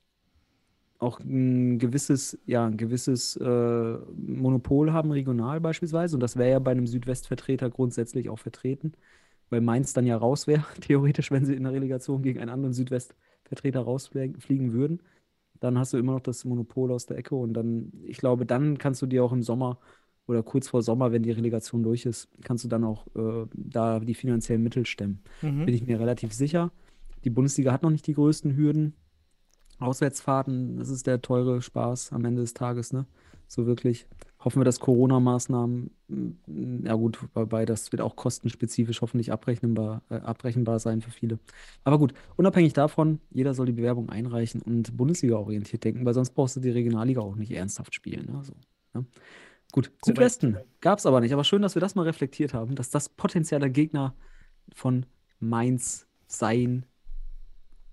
auch ein gewisses, ja, ein gewisses äh, Monopol haben, regional beispielsweise, und das wäre ja bei einem Südwestvertreter grundsätzlich auch vertreten, weil Mainz dann ja raus wäre, theoretisch, wenn sie in der Relegation gegen einen anderen Südwestvertreter rausfliegen würden, dann hast du immer noch das Monopol aus der Ecke und dann, ich glaube, dann kannst du dir auch im Sommer oder kurz vor Sommer, wenn die Relegation durch ist, kannst du dann auch äh, da die finanziellen Mittel stemmen. Mhm. Bin ich mir relativ sicher. Die Bundesliga hat noch nicht die größten Hürden. Auswärtsfahrten, das ist der teure Spaß am Ende des Tages, ne? So wirklich. Hoffen wir, dass Corona-Maßnahmen, mm, ja gut, wobei das wird auch kostenspezifisch hoffentlich abrechenbar, äh, abrechenbar sein für viele. Aber gut, unabhängig davon, jeder soll die Bewerbung einreichen und Bundesliga-orientiert denken, weil sonst brauchst du die Regionalliga auch nicht ernsthaft spielen. Ne? So, ne? Gut, Südwesten gab es aber nicht, aber schön, dass wir das mal reflektiert haben, dass das potenzieller Gegner von Mainz sein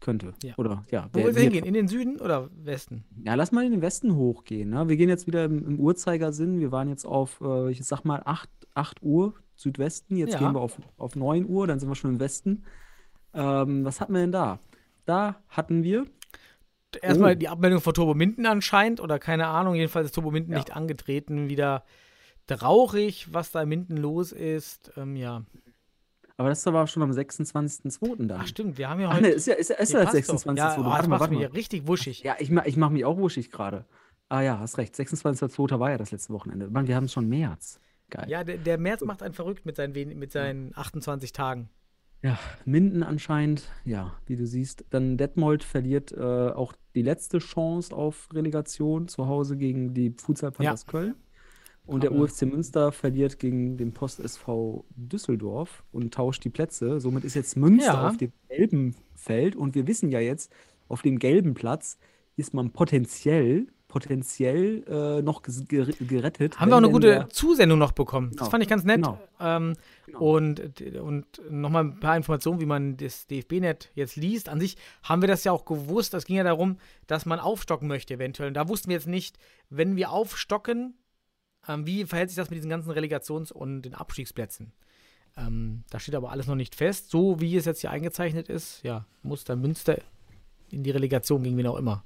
könnte. Ja. Oder ja. Wo wer willst du wird- hingehen? In den Süden oder Westen? Ja, lass mal in den Westen hochgehen. Ne? Wir gehen jetzt wieder im, im Uhrzeigersinn. Wir waren jetzt auf, äh, ich sag mal, acht Uhr Südwesten. Jetzt Ja. gehen wir auf, auf neun Uhr, dann sind wir schon im Westen. Ähm, was hatten wir denn da? Da hatten wir, Erstmal Oh. die Abmeldung von Turbo Minden anscheinend oder keine Ahnung. Jedenfalls ist Turbo Minden Ja. nicht angetreten. Wieder traurig, was da in Minden los ist. Ähm, ja. aber das war schon am sechsundzwanzigsten zweiten dann. Ach stimmt, wir haben ja Ach heute... ne, ist ja, ist, ja- ist Nee, ja passt doch. sechsundzwanzigsten Ja, zweiten oh, das Warte mal, macht warte mich mal. richtig wuschig. Ja, ich, ma- ich mache mich auch wuschig gerade. Ah ja, hast recht. sechsundzwanzigsten zweiten war ja das letzte Wochenende. Mann, wir haben schon März. Geil. Ja, der, der März macht einen verrückt mit seinen, wen- mit seinen achtundzwanzig Tagen. Ja, Minden anscheinend, ja, wie du siehst. Dann Detmold verliert äh, auch die letzte Chance auf Relegation zu Hause gegen die Futsal Panthers Köln. Und der Aber- U F C Münster verliert gegen den Post S V Düsseldorf und tauscht die Plätze. Somit ist jetzt Münster Ja. auf dem gelben Feld. Und wir wissen ja jetzt, auf dem gelben Platz ist man potenziell, potenziell äh, noch ges- ger- gerettet. Haben wir auch wenn eine denn gute der- Zusendung noch bekommen. Das Genau, fand ich ganz nett. genau. Ähm, Genau. Und, und nochmal ein paar Informationen, wie man das D F B-Net jetzt liest. An sich haben wir das ja auch gewusst. Es ging ja darum, dass man aufstocken möchte eventuell. Und da wussten wir jetzt nicht, wenn wir aufstocken, ähm, wie verhält sich das mit diesen ganzen Relegations- und den Abstiegsplätzen. Ähm, da steht aber alles noch nicht fest. So wie es jetzt hier eingezeichnet ist, ja, muss dann Münster in die Relegation gegen wen auch immer.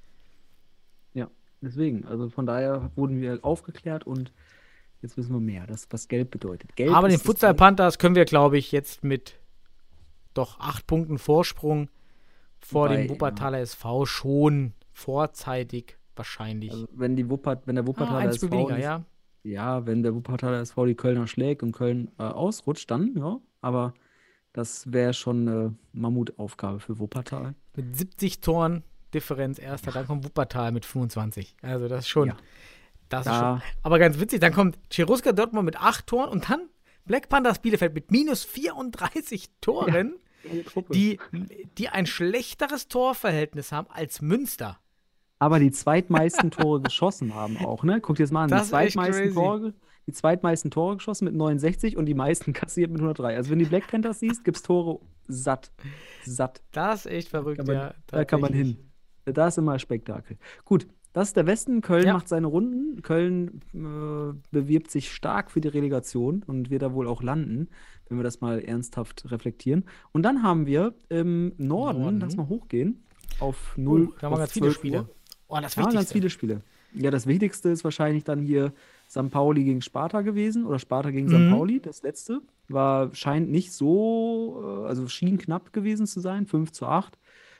Ja, deswegen. Also von daher wurden wir aufgeklärt und jetzt wissen wir mehr, das, was Gelb bedeutet. Gelb Aber den ist das Futsal Zeichen- Panthers können wir, glaube ich, jetzt mit doch acht Punkten Vorsprung vor Wobei, dem Wuppertaler S V schon vorzeitig wahrscheinlich. Also wenn die Wuppert, wenn der ah, Wuppertaler ein S Spiel V weniger, nicht- ja. ja, wenn der Wuppertaler S V die Kölner schlägt und Köln äh, ausrutscht, dann ja, aber das wäre schon eine Mammutaufgabe für Wuppertal. Mit siebzig Toren Differenz erster, dann kommt Wuppertal mit fünfundzwanzig. Also das ist schon, Ja. das ist Da- schon. Aber ganz witzig, dann kommt Cherusker Dortmund mit acht Toren und dann Black Panthers Bielefeld mit minus vierunddreißig Toren, die, die ein schlechteres Torverhältnis haben als Münster. aber die zweitmeisten Tore geschossen haben auch, ne? Guck dir das mal an, Das die ist echt zweitmeisten crazy. Tore, die zweitmeisten Tore geschossen mit neunundsechzig und die meisten kassiert mit hundertdrei. Also wenn du die Black Panthers siehst, gibt's Tore satt, satt. Das ist echt verrückt, Kann man, ja. da kann man tatsächlich. hin. Da ist immer Spektakel. Gut, das ist der Westen. Köln Ja. macht seine Runden. Köln äh, bewirbt sich stark für die Relegation und wird da wohl auch landen, wenn wir das mal ernsthaft reflektieren. Und dann haben wir im Norden, Norden. lass mal hochgehen, auf Oh, null. da haben wir auf ganz viele zwölf Spiele. Uhr. Oh, das Ja, ganz Wichtigste. viele Spiele. Ja, das Wichtigste ist wahrscheinlich dann hier Sankt Pauli gegen Sparta gewesen oder Sparta gegen Mhm. Sankt Pauli. Das letzte war, scheint nicht so, äh, also schien knapp gewesen zu sein, fünf zu acht.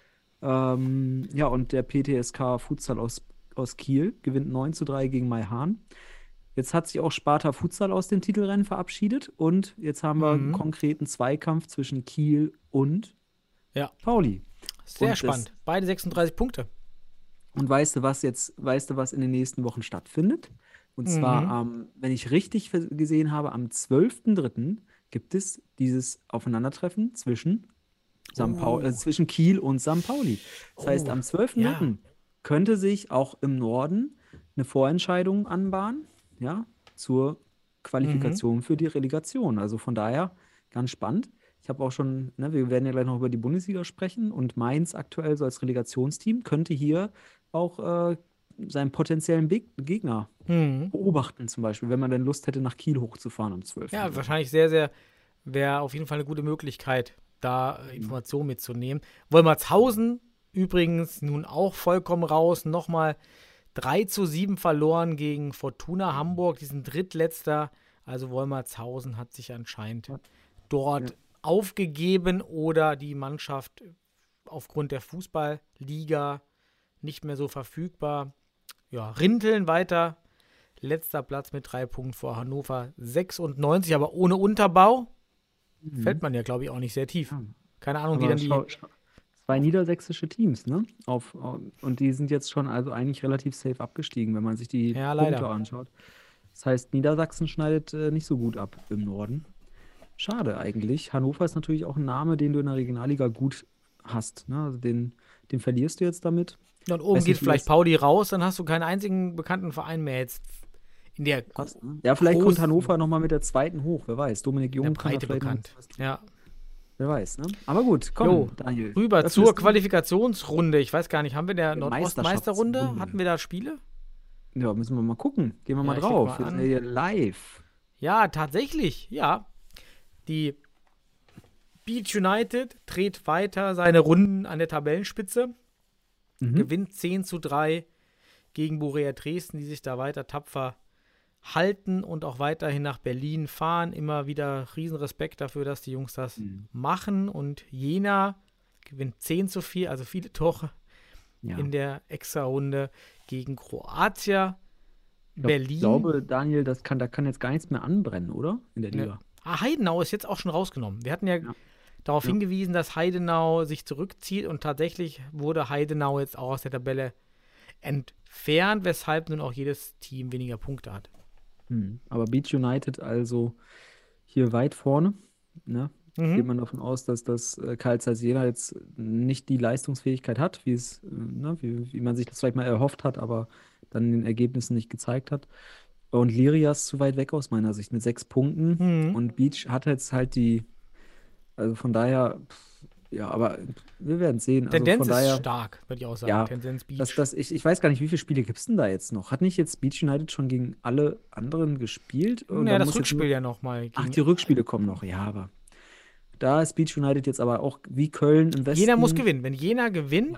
Ähm, ja, und der P T S K Futsal aus, aus Kiel gewinnt neun zu drei gegen Maihahn. Jetzt hat sich auch Sparta Futsal aus dem Titelrennen verabschiedet und jetzt haben wir einen Mhm. konkreten Zweikampf zwischen Kiel und Ja. Pauli. Sehr Und das- spannend. Beide sechsunddreißig Punkte. Und weißt du, was jetzt, weißt du, was in den nächsten Wochen stattfindet? Und zwar, Mhm. am, wenn ich richtig ver- gesehen habe, am zwölften dritten gibt es dieses Aufeinandertreffen zwischen, Sankt Paul, äh, zwischen Kiel und Sankt Pauli. Das heißt, Oh, am zwölften dritten könnte sich auch im Norden eine Vorentscheidung anbahnen, ja, zur Qualifikation für die Relegation. Also von daher ganz spannend. Ich habe auch schon, ne, wir werden ja gleich noch über die Bundesliga sprechen und Mainz aktuell so als Relegationsteam könnte hier auch äh, seinen potenziellen Be Gegner Mhm. beobachten, zum Beispiel, wenn man denn Lust hätte, nach Kiel hochzufahren am zwölften Ja, wahrscheinlich sehr, sehr, wäre auf jeden Fall eine gute Möglichkeit, da äh, Informationen mitzunehmen. Wolmertshausen übrigens nun auch vollkommen raus. Nochmal drei zu sieben verloren gegen Fortuna Hamburg, diesen drittletzter. Also Wolmertshausen hat sich anscheinend dort Ja. aufgegeben oder die Mannschaft aufgrund der Fußballliga nicht mehr so verfügbar. Ja, Rinteln weiter. Letzter Platz mit drei Punkten vor Hannover sechsundneunzig, aber ohne Unterbau. Fällt man ja, glaube ich, auch nicht sehr tief. Ja. Keine Ahnung, wie Aber dann die. schau, schau, zwei niedersächsische Teams, ne? Auf, und die sind jetzt schon also eigentlich relativ safe abgestiegen, wenn man sich die Ja, Punkte leider. anschaut. Das heißt, Niedersachsen schneidet äh, nicht so gut ab im Norden. Schade eigentlich. Hannover ist natürlich auch ein Name, den du in der Regionalliga gut hast. Ne? Also den, den verlierst du jetzt damit. Ja, und oben Weiß geht nicht, wie vielleicht das- Pauli raus, dann hast du keinen einzigen bekannten Verein mehr jetzt in der, Passt, ne? Ja, vielleicht groß- kommt Hannover nochmal mit der zweiten hoch, wer weiß. Dominik in der Jung kann da Breite vielleicht noch bekannt. was tun. Ja. Wer weiß, ne? Aber gut, komm, Jo, Daniel. rüber Das zur ist- Qualifikationsrunde. Ich weiß gar nicht, haben wir der Der Nordostmeisterrunde? Meisterschaftsrunde. Hatten wir da Spiele? Ja, müssen wir mal gucken. Gehen wir Ja, mal ich klick drauf. mal Wir an. sind ja hier live. Ja, tatsächlich, ja. Die Beach United dreht weiter seine Runden an der Tabellenspitze, Mhm. gewinnt zehn zu drei gegen Borea Dresden, die sich da weiter tapfer halten und auch weiterhin nach Berlin fahren. Immer wieder Riesenrespekt dafür, dass die Jungs das Mhm. machen. Und Jena gewinnt zehn zu vier, also viele Tore Ja. in der Extra-Runde gegen Kroatien. Ich glaub- Berlin. Ich glaube, Daniel, das kann, da kann jetzt gar nichts mehr anbrennen, oder? In der Ne. Liga. Ah, Heidenau ist jetzt auch schon rausgenommen. Wir hatten ja, Ja. darauf Ja. hingewiesen, dass Heidenau sich zurückzieht und tatsächlich wurde Heidenau jetzt auch aus der Tabelle entfernt, weshalb nun auch jedes Team weniger Punkte hat. Hm. Aber Beach United also hier weit vorne. Ne? Mhm. Geht man davon aus, dass das äh, Carl Zeiss Jena jetzt nicht die Leistungsfähigkeit hat, wie es, äh, ne, wie, wie man sich das vielleicht mal erhofft hat, aber dann in den Ergebnissen nicht gezeigt hat. Und Lirias zu weit weg aus meiner Sicht mit sechs Punkten. Mhm. Und Beach hat jetzt halt die, also von daher, pff, ja, aber wir werden sehen. Also Tendenz von daher, ist stark, würde ich auch sagen. Ja, Tendenz Beach. das, das, ich, ich weiß gar nicht, wie viele Spiele gibt es denn da jetzt noch? Hat nicht jetzt Beach United schon gegen alle anderen gespielt? ja, Oder das muss jetzt Rückspiel nur- ja nochmal. Ach, die Rückspiele kommen noch, ja, aber da ist Beach United jetzt aber auch wie Köln im Westen. Jena muss gewinnen. Wenn Jena gewinnt,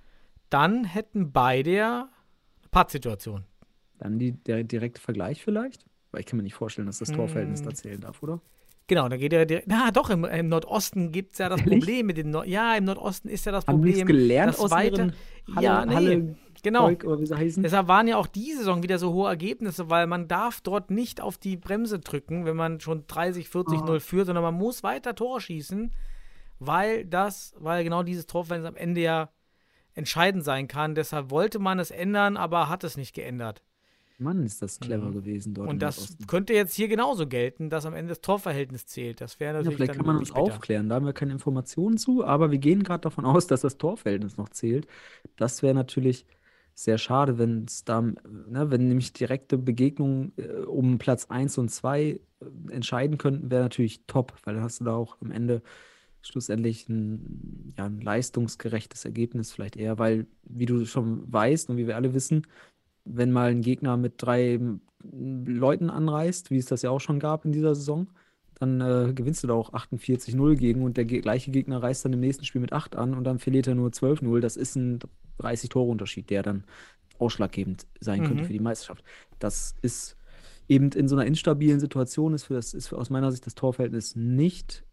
dann hätten beide ja eine Pattsituation. Dann die, der direkte Vergleich vielleicht? Weil ich kann mir nicht vorstellen, dass das Torverhältnis Hm. da zählen darf, oder? Genau, dann geht er direkt. Na doch, im, im Nordosten gibt es ja das Ehrlich? Problem mit den Nord ja, im Nordosten ist ja das Haben die Problem. nichts gelernt das aus weite, ihren Halle, ja, nee, Halle genau. Volk, oder wie sie heißen? Deshalb waren ja auch die Saison wieder so hohe Ergebnisse, weil man darf dort nicht auf die Bremse drücken, wenn man schon dreißig, vierzig null führt, sondern man muss weiter Tore schießen, weil das, weil genau dieses Torverhältnis am Ende ja entscheidend sein kann. Deshalb wollte man es ändern, aber hat es nicht geändert. Mann, ist das clever gewesen dort im Und das Nordosten. könnte jetzt hier genauso gelten, dass am Ende das Torverhältnis zählt. Das wäre Ja, natürlich vielleicht dann kann man uns wirklich bitter. aufklären, da haben wir keine Informationen zu, aber wir gehen gerade davon aus, dass das Torverhältnis noch zählt. Das wäre natürlich sehr schade, wenn es da, ne, wenn nämlich direkte Begegnungen äh, um Platz eins und zwei äh, entscheiden könnten, wäre natürlich top, weil dann hast du da auch am Ende schlussendlich ein, ja, ein leistungsgerechtes Ergebnis vielleicht eher, weil, wie du schon weißt und wie wir alle wissen, wenn mal ein Gegner mit drei m, Leuten anreist, wie es das ja auch schon gab in dieser Saison, dann äh, gewinnst du da auch achtundvierzig null gegen und der ge gleiche Gegner reist dann im nächsten Spiel mit acht an und dann verliert er nur zwölf null. Das ist ein dreißig-Tore-Unterschied, der dann ausschlaggebend sein könnte Mhm. für die Meisterschaft. Das ist eben in so einer instabilen Situation, ist, für das, ist für aus meiner Sicht das Torverhältnis nicht,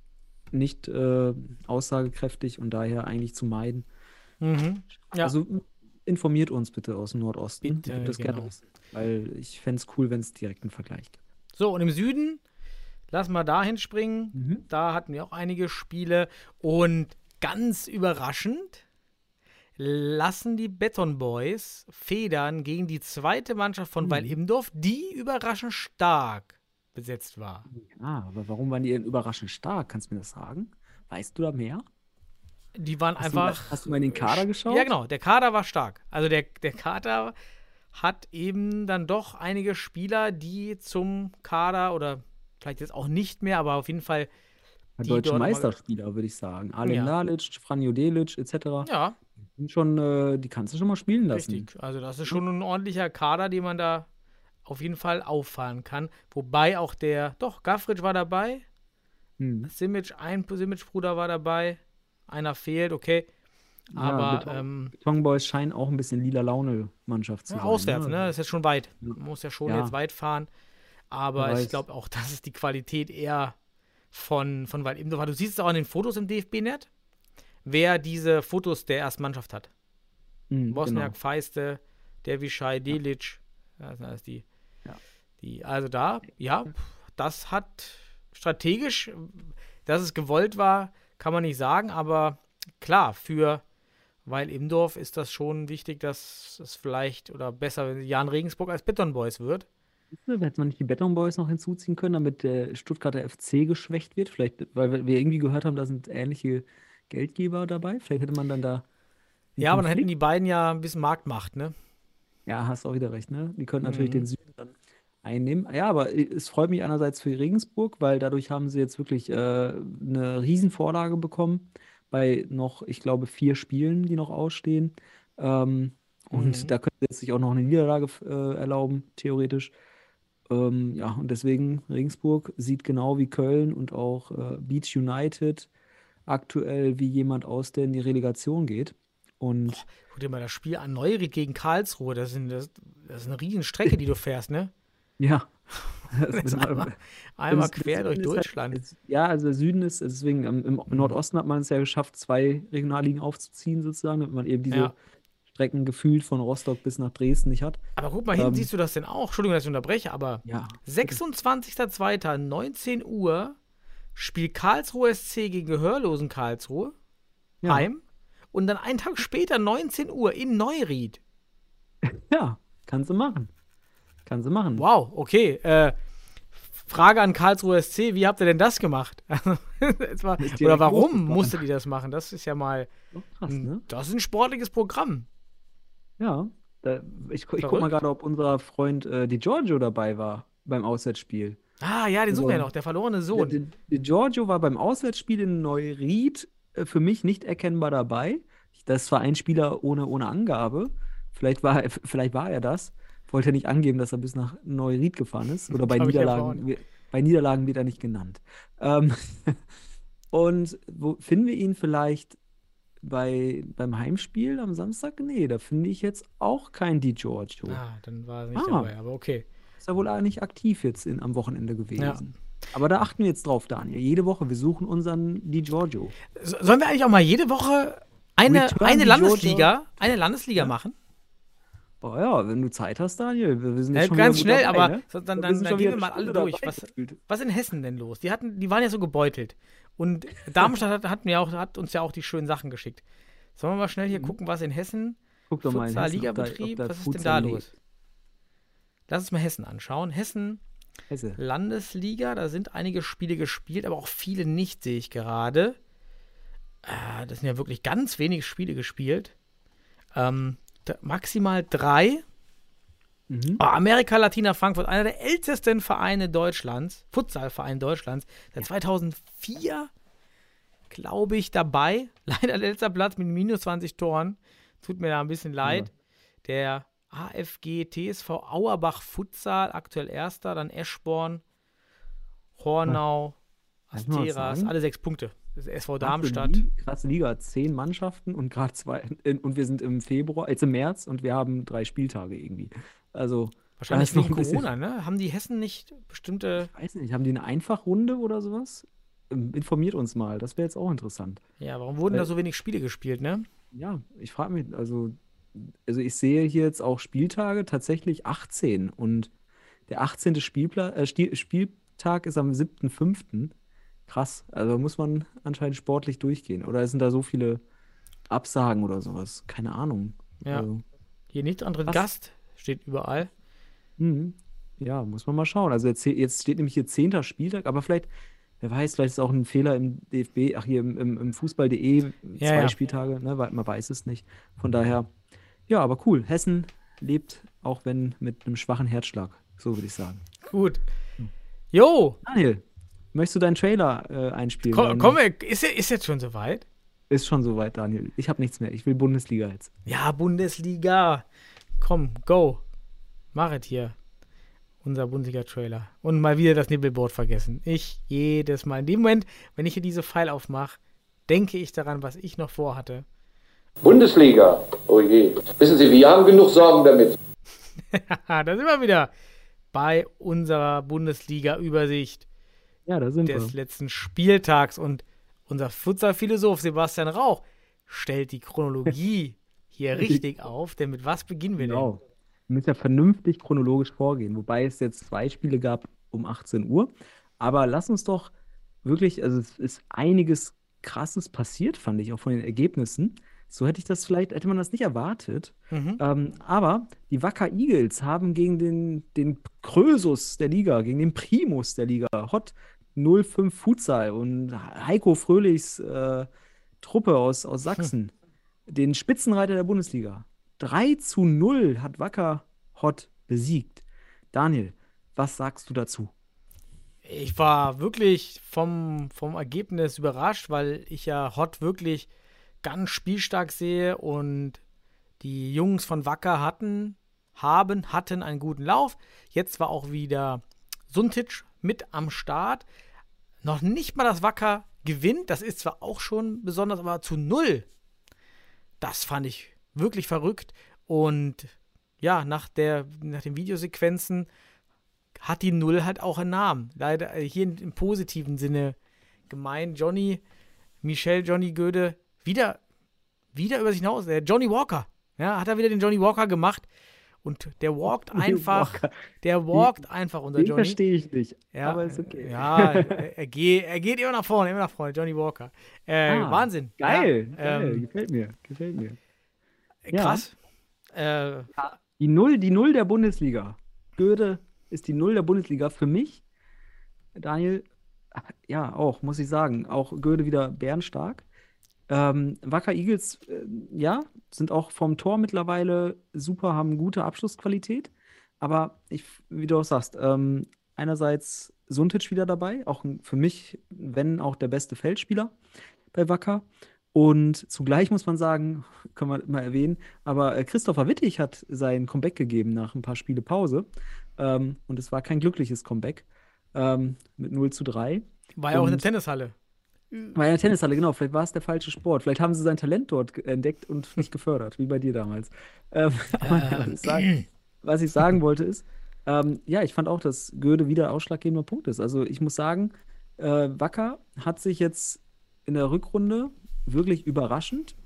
nicht äh, aussagekräftig und daher eigentlich zu meiden. Mhm. Ja. Also informiert uns bitte aus dem Nordosten. Bitte, Ich würde das genau. gerne wissen, weil ich fände es cool, wenn es direkt einen Vergleich gibt. So, und im Süden, lass mal dahin springen. Mhm. Da hatten wir auch einige Spiele. Und ganz überraschend lassen die Beton Boys federn gegen die zweite Mannschaft von Mhm. Weil Imdorf, die überraschend stark besetzt war. Ah, aber warum waren die denn überraschend stark? Kannst du mir das sagen? Weißt du da mehr? Die waren Hast, einfach. du, mal- hast du mal in den Kader geschaut? Ja, genau. Der Kader war stark. Also der, der Kader hat eben dann doch einige Spieler, die zum Kader oder vielleicht jetzt auch nicht mehr, aber auf jeden Fall. Ein die deutsche dort mal- Meisterspieler, würde ich sagen. Alen Ja. Lalic, Franjo Delic et cetera. Ja, Sind schon, äh, die kannst du schon mal spielen lassen. richtig. Also das ist schon ein ordentlicher Kader, den man da auf jeden Fall auffahren kann. Wobei auch der, doch, Gafritsch war dabei, Hm. Simic, ein Simic-Bruder war dabei, einer fehlt, okay. Ja, Aber Beton, ähm, Beton Boys scheinen auch ein bisschen lila Laune-Mannschaft zu ja, sein. auswärts, ne? Das ist jetzt schon weit. Ja. Man muss ja schon Ja. jetzt weit fahren. Aber Wer ich weiß. glaube auch, das ist die Qualität eher von, von Weil Imdorf. Du siehst es auch in den Fotos im D F B-Net, wer diese Fotos der ersten Mannschaft hat. Hm, Bosniak, genau. Feiste, Dervischai, Delic. Ja, das sind alles die, Ja. die. Also da, ja, das hat strategisch, dass es gewollt war, kann man nicht sagen, aber klar, für Weil Imdorf ist das schon wichtig, dass es vielleicht oder besser, wenn Jan Regensburg als Beton Boys wird. Hätte man nicht die Beton Boys noch hinzuziehen können, damit der Stuttgarter F C geschwächt wird? Vielleicht, weil wir irgendwie gehört haben, da sind ähnliche Geldgeber dabei. Vielleicht hätte man dann da. einen Ja, aber dann hätten Konflikt. die beiden ja ein bisschen Marktmacht, ne? Ja, hast auch wieder recht, ne? Die könnten natürlich Mhm. den Süden dann einnehmen. Ja, aber es freut mich einerseits für Regensburg, weil dadurch haben sie jetzt wirklich äh, eine Riesenvorlage bekommen bei noch, ich glaube, vier Spielen, die noch ausstehen. Ähm, und Mhm. da können sie jetzt sich auch noch eine Niederlage äh, erlauben, theoretisch. Ähm, ja, und deswegen Regensburg sieht genau wie Köln und auch äh, Beach United aktuell wie jemand aus, der in die Relegation geht. Und Guck dir mal das Spiel an, Neuried gegen Karlsruhe. Das, sind, das, das ist eine riesen Strecke, die du fährst, ne? ja, das Das ist wird einmal, mal- einmal der quer durch Süden ist halt, Deutschland. ist, ja, also der Süden ist, deswegen ähm, im Mhm. Nordosten hat man es ja geschafft, zwei Regionalligen aufzuziehen, sozusagen, damit man eben diese Ja. Strecken gefühlt von Rostock bis nach Dresden nicht hat. Aber guck mal, hinten Ähm, siehst du das denn auch? Entschuldigung, dass ich unterbreche, aber Ja, sechsundzwanzigster zweiter neunzehn Uhr spielt Karlsruhe S C gegen Gehörlosen Karlsruhe ja, heim und dann einen Tag später neunzehn Uhr in Neuried. ja, kannst du machen. Kannst du machen. Wow, okay. Äh, Frage an Karlsruhe S C, wie habt ihr denn das gemacht? Es war, Ist oder direkt warum losgefahren. musstet ihr das machen? Das ist ja mal, Doch krass, ein- ne? das ist ein sportliches Programm. Ja. Da, ich gu- ich guck Verrückt. mal gerade, ob unser Freund äh, Di Giorgio dabei war beim Auswärtsspiel. Ah, ja, den suchen wir ja Also, noch, der verlorene Der, Sohn. der, der Giorgio war beim Auswärtsspiel in Neuried äh, für mich nicht erkennbar dabei. Das war ein Spieler ohne, ohne Angabe. Vielleicht war, er- vielleicht war er das. Wollte er nicht angeben, dass er bis nach Neuried gefahren ist. Oder bei Glaub ich aber auch Niederlagen, wi- bei Niederlagen wird er nicht genannt. Ähm, und wo finden wir ihn vielleicht bei, beim Heimspiel am Samstag? Nee, da finde ich jetzt auch kein Di Giorgio. Ah, dann war er nicht Ah. dabei, aber okay. Ist ja wohl eigentlich aktiv jetzt in, am Wochenende gewesen. Aber da achten wir jetzt drauf, Daniel. Jede Woche, wir suchen unseren Di Giorgio. So, sollen wir eigentlich auch mal jede Woche eine, Return eine die Landesliga, eine Landesliga Ja. machen? Oh ja, wenn du Zeit hast, Daniel. Wir, wir sind jetzt Ja, schon ganz wieder schnell, gut dabei, aber ne? so, dann, Wir dann, sind dann schon gehen wieder wir mal eine alle Stunde durch. dabei Was, gefühlt. was ist in Hessen denn los? Die, hatten, die waren ja so gebeutelt. Und Darmstadt hat, hat, mir auch, hat uns ja auch die schönen Sachen geschickt. Sollen wir mal schnell hier Mhm. gucken, was in Hessen, Guck doch mal in Hessen, ob da- Futsal-Liga-Betrieb, ob da was ist denn Futsal da lebt. los? Lass uns mal Hessen anschauen. Hessen, Hesse. Landesliga, da sind einige Spiele gespielt, aber auch viele nicht, sehe ich gerade. Äh, das sind ja wirklich ganz wenig Spiele gespielt. Ähm, d- maximal drei. Mhm. Oh, Amerika Latina Frankfurt, einer der ältesten Vereine Deutschlands, Futsalverein Deutschlands, seit zweitausendvier, glaube ich, dabei. Leider letzter Platz mit minus zwanzig Toren. Tut mir da ein bisschen leid. Der A F G T S V Auerbach Futsal, aktuell Erster, dann Eschborn, Hornau, Darf ich mal was Asteras, sagen? alle sechs Punkte. Das ist S V Krasse Darmstadt. Li- Krasse Liga, zehn Mannschaften und gerade zwei. in- Und wir sind im Februar, jetzt im März und wir haben drei Spieltage irgendwie. Also, Wahrscheinlich da ist noch wegen ein bisschen- Corona, ne? Haben die Hessen nicht bestimmte. ich weiß nicht, haben die eine Einfachrunde oder sowas? Ähm, Informiert uns mal, das wäre jetzt auch interessant. Ja, warum wurden Äh, da so wenig Spiele gespielt, ne? Ja, ich frage mich, also, also ich sehe hier jetzt auch Spieltage tatsächlich achtzehn und der achtzehnte Spielpla äh, Stil- Spieltag ist am siebten fünften Krass, also muss man anscheinend sportlich durchgehen. Oder sind da so viele Absagen oder sowas? Keine Ahnung. Ja. Also, Hier nicht anderen Was? Gast steht überall. mhm. Ja, muss man mal schauen. Also jetzt, jetzt steht nämlich hier zehnter Spieltag, aber vielleicht, wer weiß, vielleicht ist es auch ein Fehler im D F B, ach hier im, im, im Fußball punkt de, Ja, zwei ja. Spieltage, ne, weil man weiß es nicht. Von daher, ja, aber cool. Hessen lebt, auch wenn mit einem schwachen Herzschlag, so würde ich sagen. Gut. Jo, Daniel, möchtest du deinen Trailer äh, einspielen? komm, Dann komm ist, ist jetzt schon soweit? Ist schon soweit, Daniel. Ich habe nichts mehr. Ich will Bundesliga jetzt. Ja, Bundesliga. Komm, go. Mach es hier. Unser Bundesliga-Trailer. Und mal wieder das Nippelboard vergessen. Ich jedes Mal. In dem Moment, wenn ich hier diese File aufmache, denke ich daran, was ich noch vorhatte. Bundesliga, oh je. Wissen Sie, wir haben genug Sorgen damit. da sind wir wieder bei unserer Bundesliga-Übersicht Ja, da sind des wir. letzten Spieltags. Und unser Futsal-Philosoph Sebastian Rauch stellt die Chronologie hier richtig auf. Denn mit was beginnen wir Genau. Wir müssen ja vernünftig chronologisch vorgehen, wobei es jetzt zwei Spiele gab um achtzehn Uhr. Aber lass uns doch wirklich, also es ist einiges Krasses passiert, fand ich, auch von den Ergebnissen. So hätte ich das vielleicht, hätte man das nicht erwartet. denn? Mhm. Ähm, aber die Wacker Eagles haben gegen den, den Krösus der Liga, gegen den Primus der Liga, Hot null fünf Futsal und Heiko Fröhlichs äh, Truppe aus, aus Sachsen, den Spitzenreiter der Bundesliga. drei zu null hat Wacker Hot besiegt. Daniel, Was sagst du dazu? Ich war wirklich vom, vom Ergebnis überrascht, weil ich ja Hott wirklich ganz spielstark sehe und die Jungs von Wacker hatten, haben, hatten einen guten Lauf. Jetzt war auch wieder Suntic mit am Start. Noch nicht mal das Wacker gewinnt, das ist zwar auch schon besonders, aber zu null. Das fand ich wirklich verrückt. Und ja, nach, der, nach den Videosequenzen hat die Null halt auch einen Namen. Leider hier im positiven Sinne gemeint. Johnny, Michel Johnny Göde, wieder, wieder über sich hinaus. Der Johnny Walker, ja, hat er wieder den Johnny Walker gemacht. Und der walkt einfach, Walker. der walkt einfach, unser Den Johnny. verstehe ich nicht, Ja, aber ist okay. Ja, er, er, geht, er geht immer nach vorne, immer nach vorne, Johnny Walker. Äh, Ah, Wahnsinn. Geil, Ja, geil. ähm, gefällt mir, gefällt mir. krass. Äh, Die Null, die Null der Bundesliga. Göde ist die Null der Bundesliga für mich. Daniel, ja, auch, muss ich sagen. Auch Göde wieder bärenstark. Ähm, Wacker Eagles, äh, ja, sind auch vom Tor mittlerweile super, haben gute Abschlussqualität. Aber ich, wie du auch sagst, ähm, einerseits Suntic wieder dabei, auch ein, für mich, wenn auch der beste Feldspieler bei Wacker. Und zugleich muss man sagen, können wir mal erwähnen, aber äh, Christopher Wittig hat sein Comeback gegeben nach ein paar Spiele Pause. Ähm, und es war kein glückliches Comeback ähm, mit null zu drei. war ja auch in der Und- Tennishalle. War ja Tennishalle, genau. Vielleicht war es der falsche Sport. Vielleicht haben sie sein Talent dort ge- entdeckt und nicht gefördert, wie bei dir damals. Ähm, aber was, ich sagen, was ich sagen wollte ist, ähm, ja, ich fand auch, dass Göde wieder ausschlaggebender Punkt ist. Also ich muss sagen, äh, Wacker hat sich jetzt in der Rückrunde wirklich überraschend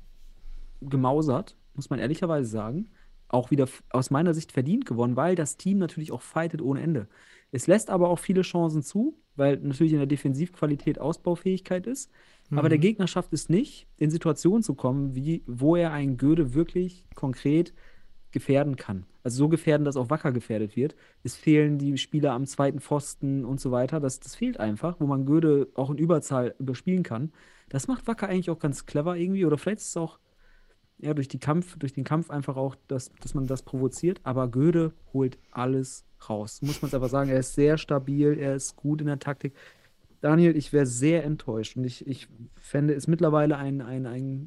gemausert, muss man ehrlicherweise sagen. Auch wieder f- aus meiner Sicht verdient gewonnen, weil das Team natürlich auch fightet ohne Ende. Es lässt aber auch viele Chancen zu, weil natürlich in der Defensivqualität Ausbaufähigkeit ist. Aber der Gegner schafft es nicht, in Situationen zu kommen, wie, wo er einen Göde wirklich konkret gefährden kann. Also so gefährden, dass auch Wacker gefährdet wird. Es fehlen die Spieler am zweiten Pfosten und so weiter. Das, das fehlt einfach, wo man Göde auch in Überzahl überspielen kann. Das macht Wacker eigentlich auch ganz clever irgendwie. Oder vielleicht ist es auch ja, durch, die Kampf, durch den Kampf einfach auch, dass, dass man das provoziert. Aber Göde holt alles raus. Muss man es einfach sagen. Er ist sehr stabil, er ist gut in der Taktik. Daniel, ich wäre sehr enttäuscht und ich, ich fände es mittlerweile ein, ein, ein,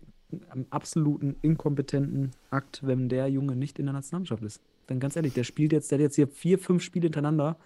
einen absoluten inkompetenten Akt, wenn der Junge nicht in der Nationalmannschaft ist. Dann ganz ehrlich, der spielt jetzt, der hat jetzt hier vier, fünf Spiele hintereinander,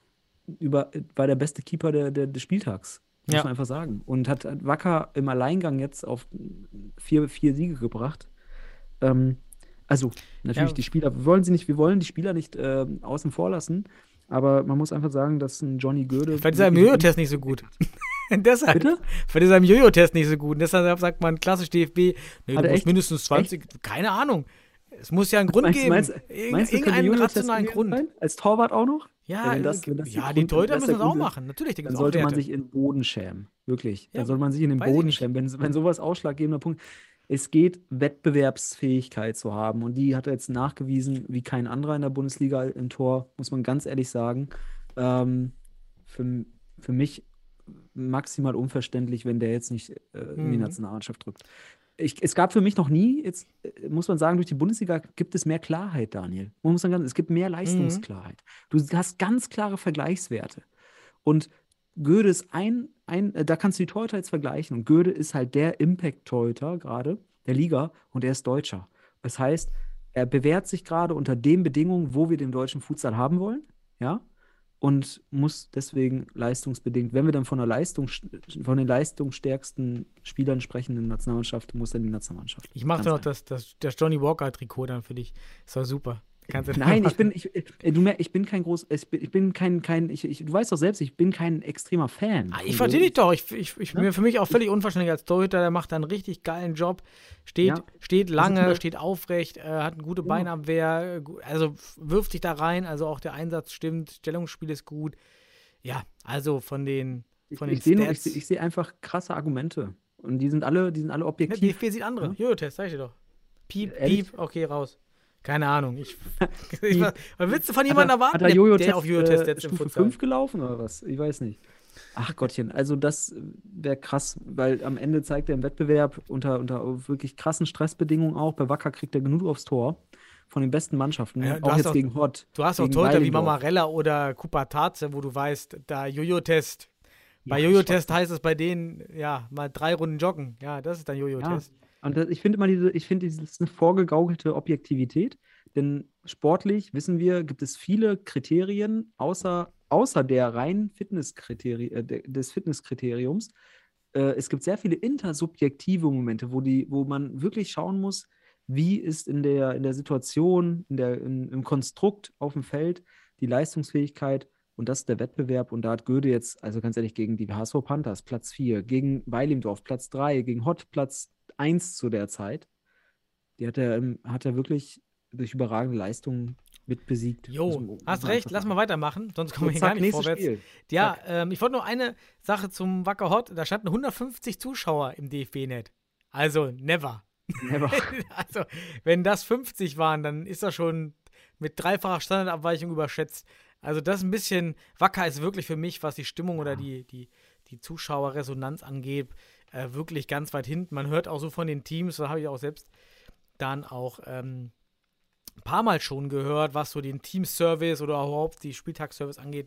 über, war der beste Keeper der, der, des Spieltags, muss Ja. man einfach sagen. Und hat Wacker im Alleingang jetzt auf vier, vier Siege gebracht. Ähm, also, natürlich, Ja. die Spieler, wir wollen sie nicht, wir wollen die Spieler nicht äh, außen vor lassen, aber man muss einfach sagen, dass ein Johnny Göde. Vielleicht ist er im Jojo-Test nicht so gut. deshalb. Bitte? Vielleicht ist er im Jojo-Test nicht so gut. Und deshalb sagt man klassisch D F B, nee, Hat du er musst echt? mindestens zwanzig, keine Ahnung. Es muss ja einen Grund Meinst, du- geben. meinst, Irgend- meinst du, könnte irgendeinen Jojo-Test rationalen gewesen Grund. sein? Als Torwart auch noch? Ja, Ja, wenn das- wenn das ja der die Grund- Torhüter das müssen der das auch Grund ist, machen. Natürlich, da Dann gibt's auch sollte man Werte. sich in den Boden schämen. Wirklich. Ja, Dann sollte man sich in den weiß ich Boden nicht. schämen. Wenn, wenn sowas ausschlaggebender Punkt es geht, Wettbewerbsfähigkeit zu haben. Und die hat er jetzt nachgewiesen, wie kein anderer in der Bundesliga im Tor, muss man ganz ehrlich sagen. Ähm, für, für mich maximal unverständlich, wenn der jetzt nicht äh, in die Mhm. Nationalmannschaft drückt. Ich, es gab für mich noch nie, jetzt äh, muss man sagen, durch die Bundesliga gibt es mehr Klarheit, Daniel. Man muss sagen, es gibt mehr Leistungsklarheit. Du hast ganz klare Vergleichswerte. Und Göde ist ein, ein äh, da kannst du die Torhüter jetzt vergleichen. Und Göde ist halt der Impact-Torhüter gerade der Liga und er ist Deutscher. Das heißt, er bewährt sich gerade unter den Bedingungen, wo wir den deutschen Futsal haben wollen, ja, und muss deswegen leistungsbedingt, wenn wir dann von der Leistung, von den leistungsstärksten Spielern sprechen in der Nationalmannschaft, muss er in die Nationalmannschaft. Ich mache Ganz noch einfach. das, das, das Johnny Walker-Trikot dann für dich. Ist doch super. Kannst du Nein, ich machen. bin, ich, äh, du mer- ich bin kein groß, ich bin, ich bin kein, kein, ich, ich, du weißt doch selbst, ich bin kein extremer Fan. Ah, von ich verstehe Göde. dich doch. Ich, ich, ich, Ja? mir für mich auch völlig unverständlich als Torhüter. Der macht einen richtig geilen Job. Steht, Ja. steht Das ist lange, eine- steht aufrecht, äh, hat eine gute Ja. Beinabwehr. äh, gu- Also f- wirft sich da rein. Also auch der Einsatz stimmt. Stellungsspiel ist gut. Ja, also von den, Ich, von den ich sehe nur- ich, Stats. seh- ich sehe einfach krasse Argumente. Und die sind alle, die sind alle Ne, D objektiv. F B sieht andere. Ja. Jojo-Test, sag ich dir doch. Piep, Ehrlich? piep, okay, raus. Keine Ahnung. Ich, ich, was willst du von jemandem Hat er- erwarten, hat er der, Jojo-Test, der auf Jojo-Test äh, setzt im Stufe Futsal? fünf gelaufen oder was? Ich weiß nicht. Ach Gottchen, also das wäre krass, weil am Ende zeigt er im Wettbewerb unter, unter wirklich krassen Stressbedingungen auch, bei Wacker kriegt er genug aufs Tor. von den besten Mannschaften, Ja, du auch hast jetzt auch- gegen Hott. Du hast auch gegen Torhüter wie Weilendorf. Mamarella oder Kupataze, wo du weißt, da Jojo-Test. Bei Ja, Jojo-Test heißt es bei denen, ja, mal drei Runden joggen. Ja, das ist dann Ja, Jojo-Test. und das, ich finde immer diese, ich finde, das ist eine vorgegaukelte Objektivität, denn sportlich, wissen wir, gibt es viele Kriterien, außer, außer der reinen Fitnesskriteri äh, de- des Fitnesskriteriums. Äh, es gibt sehr viele intersubjektive Momente, wo, die, wo man wirklich schauen muss, wie ist in der, in der Situation, in der, in, im Konstrukt auf dem Feld die Leistungsfähigkeit. Und das ist der Wettbewerb. Und da hat Göde jetzt, also ganz ehrlich, gegen die H S V Panthers Platz vier, gegen Weilendorf Platz drei, gegen Hott Platz eins zu der Zeit. Die hat er, ähm, hat er wirklich durch überragende Leistungen mit besiegt. Jo, Muss man- muss hast man recht, einfach lass sagen. mal weitermachen, sonst kommen So, wir hier zack, gar nicht nächstes vorwärts. Spiel. Ja, Zack. ähm, ich wollte noch eine Sache zum Wacker Hott. Da standen hundertfünfzig Zuschauer im D F B-Net. Also, never. Never. Also, wenn das fünfzig waren, dann ist das schon mit dreifacher Standardabweichung überschätzt. Also, das ist ein bisschen, Wacker ist wirklich für mich, was die Stimmung oder die, die, die Zuschauerresonanz angeht, äh, wirklich ganz weit hinten. Man hört auch so von den Teams, da habe ich auch selbst dann auch ähm, ein paar Mal schon gehört, was so den Teamservice oder überhaupt die Spieltagsservice angeht,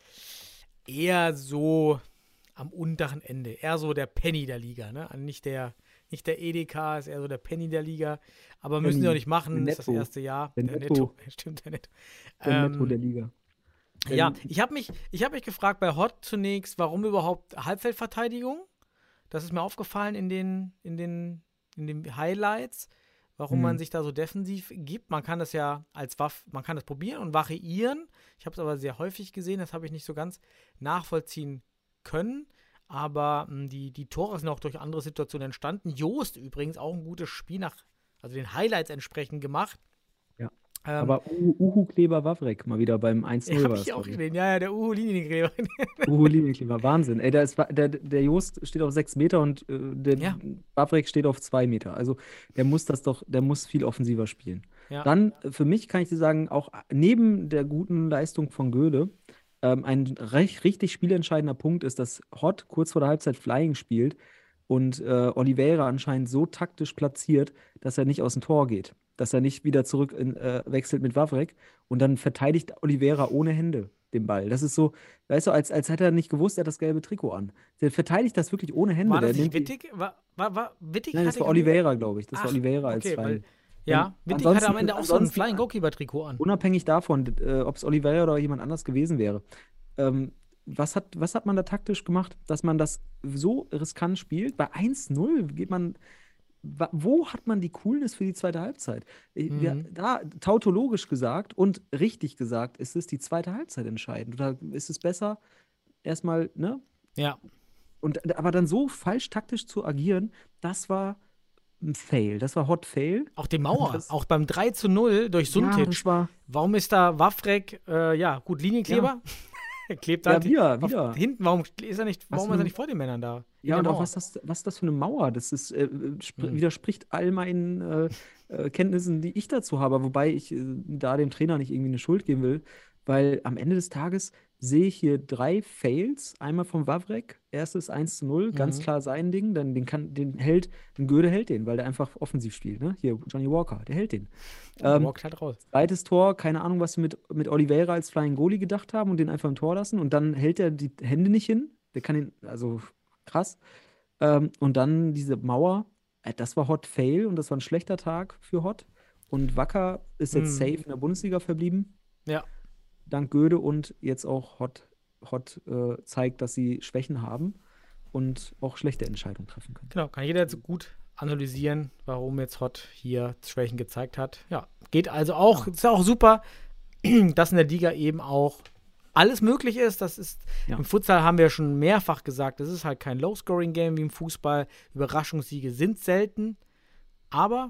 eher so am unteren Ende. Eher so der Penny der Liga, ne? Nicht der, nicht der Edeka, ist eher so der Penny der Liga. Aber müssen sie Penny, auch nicht machen, der ist das Netto. erste Jahr. Der Der Netto. Netto. Stimmt, der Netto. Der Ähm, Netto der Liga. Ja, Ähm, ich habe mich, ich hab mich gefragt bei Hott zunächst, warum überhaupt Halbfeldverteidigung? Das ist mir aufgefallen in den, in den, in den Highlights, warum Mhm. man sich da so defensiv gibt. Man kann das ja als Waffe, man kann das probieren und variieren. Ich habe es aber sehr häufig gesehen, das habe ich nicht so ganz nachvollziehen können. Aber mh, die, die Tore sind auch durch andere Situationen entstanden. Joost übrigens auch ein gutes Spiel nach, also den Highlights entsprechend gemacht. Ja. Ähm, Aber Uhu, Uhu Kleber Wawrek mal wieder beim eins ja, null habe war ich es, auch glaub ich. gesehen. Ja, ja, der Uhu Liniengräber. Uhu Liebenkleber, Wahnsinn. Ey, der, ist, der, der Joost steht auf sechs Meter und äh, der Ja. Wawrek steht auf zwei Meter. Also der muss das doch, der muss viel offensiver spielen. Ja. Dann, äh, für mich kann ich dir sagen, auch neben der guten Leistung von Göde, ähm, ein recht, richtig spielentscheidender Punkt ist, dass Hott kurz vor der Halbzeit Flying spielt und äh, Oliveira anscheinend so taktisch platziert, dass er nicht aus dem Tor geht. Dass er nicht wieder zurück in, äh, wechselt mit Wawrek und dann verteidigt Oliveira ohne Hände den Ball. Das ist so, weißt du, als, als hätte er nicht gewusst, er hat das gelbe Trikot an. Der verteidigt das wirklich ohne Hände. War das Der nicht nimmt die- Wittig? War, war, war Wittig? Nein, das hatte war Oliveira, glaube ich. Das Ach, war Oliveira als okay, Flying. weil, ja, Wenn- Wittig hatte am ansonsten- Ende auch so ein ansonsten- Flying Goalkeeper-Trikot an. Unabhängig davon, äh, ob es Oliveira oder jemand anders gewesen wäre. Ähm, was, hat, was hat man da taktisch gemacht, dass man das so riskant spielt? Bei eins null geht man. wa- Wo hat man die Coolness für die zweite Halbzeit? Ich- Wir, Mhm. da, tautologisch gesagt und richtig gesagt, ist es die zweite Halbzeit entscheidend. Oder ist es besser, erstmal, ne? Ja, Und, aber dann so falsch taktisch zu agieren, das war ein Fail. Das war Hot Fail. auch die Mauer, Das- auch beim drei zu null durch Ja, Suntic. das war. Warum ist da Wawrek, äh, ja, gut, Linienkleber? Er klebt Ja, halt wieder, auf- wieder. hinten. Warum ist er nicht, Was warum für ist er ein- nicht vor den Männern da? In Ja, der und auch Mauer. was das, was das für eine Mauer. Das ist, äh, spr- Mhm. widerspricht all meinen äh, äh, Kenntnissen, die ich dazu habe, wobei ich äh, da dem Trainer nicht irgendwie eine Schuld geben will, weil am Ende des Tages sehe ich hier drei Fails. Einmal vom Wawrek, erstes eins zu null, ganz Mhm. klar sein Ding, dann den kann, den hält, den Göde hält den, weil der einfach offensiv spielt, ne? Hier, Johnny Walker, der hält den. Er Ähm, walkt halt raus. Zweites Tor, keine Ahnung, was sie mit, mit Oliveira als Flying Goalie gedacht haben und den einfach im Tor lassen. Und dann hält er die Hände nicht hin. Der kann ihn, also krass. Ähm, und dann diese Mauer, äh, das war Hot Fail und das war ein schlechter Tag für Hott. Und Wacker ist jetzt Mhm. safe in der Bundesliga verblieben. Ja. Dank Göde und jetzt auch Hott, Hott äh, zeigt, dass sie Schwächen haben und auch schlechte Entscheidungen treffen können. Genau, kann jeder jetzt gut analysieren, warum jetzt Hott hier Schwächen gezeigt hat. Ja, geht also auch, ist ja auch super, dass in der Liga eben auch alles möglich ist. Das ist, Ja. im Futsal haben wir schon mehrfach gesagt, das ist halt kein Low-Scoring-Game wie im Fußball. Überraschungssiege sind selten, aber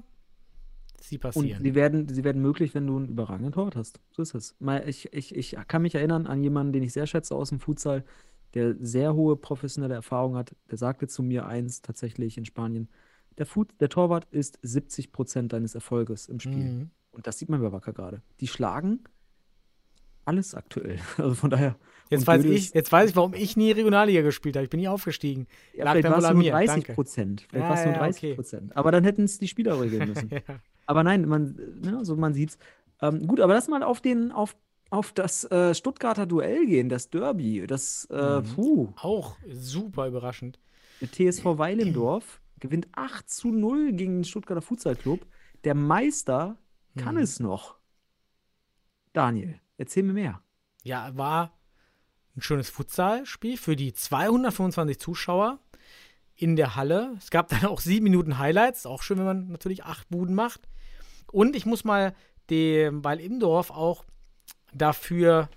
sie Und passieren. sie werden, sie werden möglich, wenn du einen überragenden Torwart hast. So ist es. Mal, ich, ich, ich kann mich erinnern an jemanden, den ich sehr schätze aus dem Futsal, der sehr hohe professionelle Erfahrung hat. Der sagte zu mir eins tatsächlich in Spanien: Der, Fut, der Torwart ist siebzig Prozent deines Erfolges im Spiel. Mhm. Und das sieht man bei Wacker gerade. Die schlagen alles aktuell. Also von daher. Jetzt und weiß Göde ich, ist- jetzt weiß ich, warum ich nie Regionalliga gespielt habe. Ich bin nie aufgestiegen. Ja, Lag vielleicht dann war es wohl an nur mir. dreißig Danke. Prozent. Vielleicht Ja, war es nur ja, dreißig okay. Prozent. Aber dann hätten es die Spieler regeln müssen. Ja. Aber nein, man, ne, so man sieht's. Ähm, gut, aber lass mal auf den, auf, auf das äh, Stuttgarter Duell gehen, das Derby. Das, äh, Mhm. puh, Auch super überraschend. der T S V Weilimdorf gewinnt acht zu null gegen den Stuttgarter Futsal Club. Der Meister kann Mhm. es noch. Daniel, erzähl mir mehr. Ja, war ein schönes Futsalspiel für die zweihundertfünfundzwanzig Zuschauer in der Halle. Es gab dann auch sieben Minuten Highlights. Auch schön, wenn man natürlich acht Buden macht. Und ich muss mal dem Weil-Imdorf auch dafür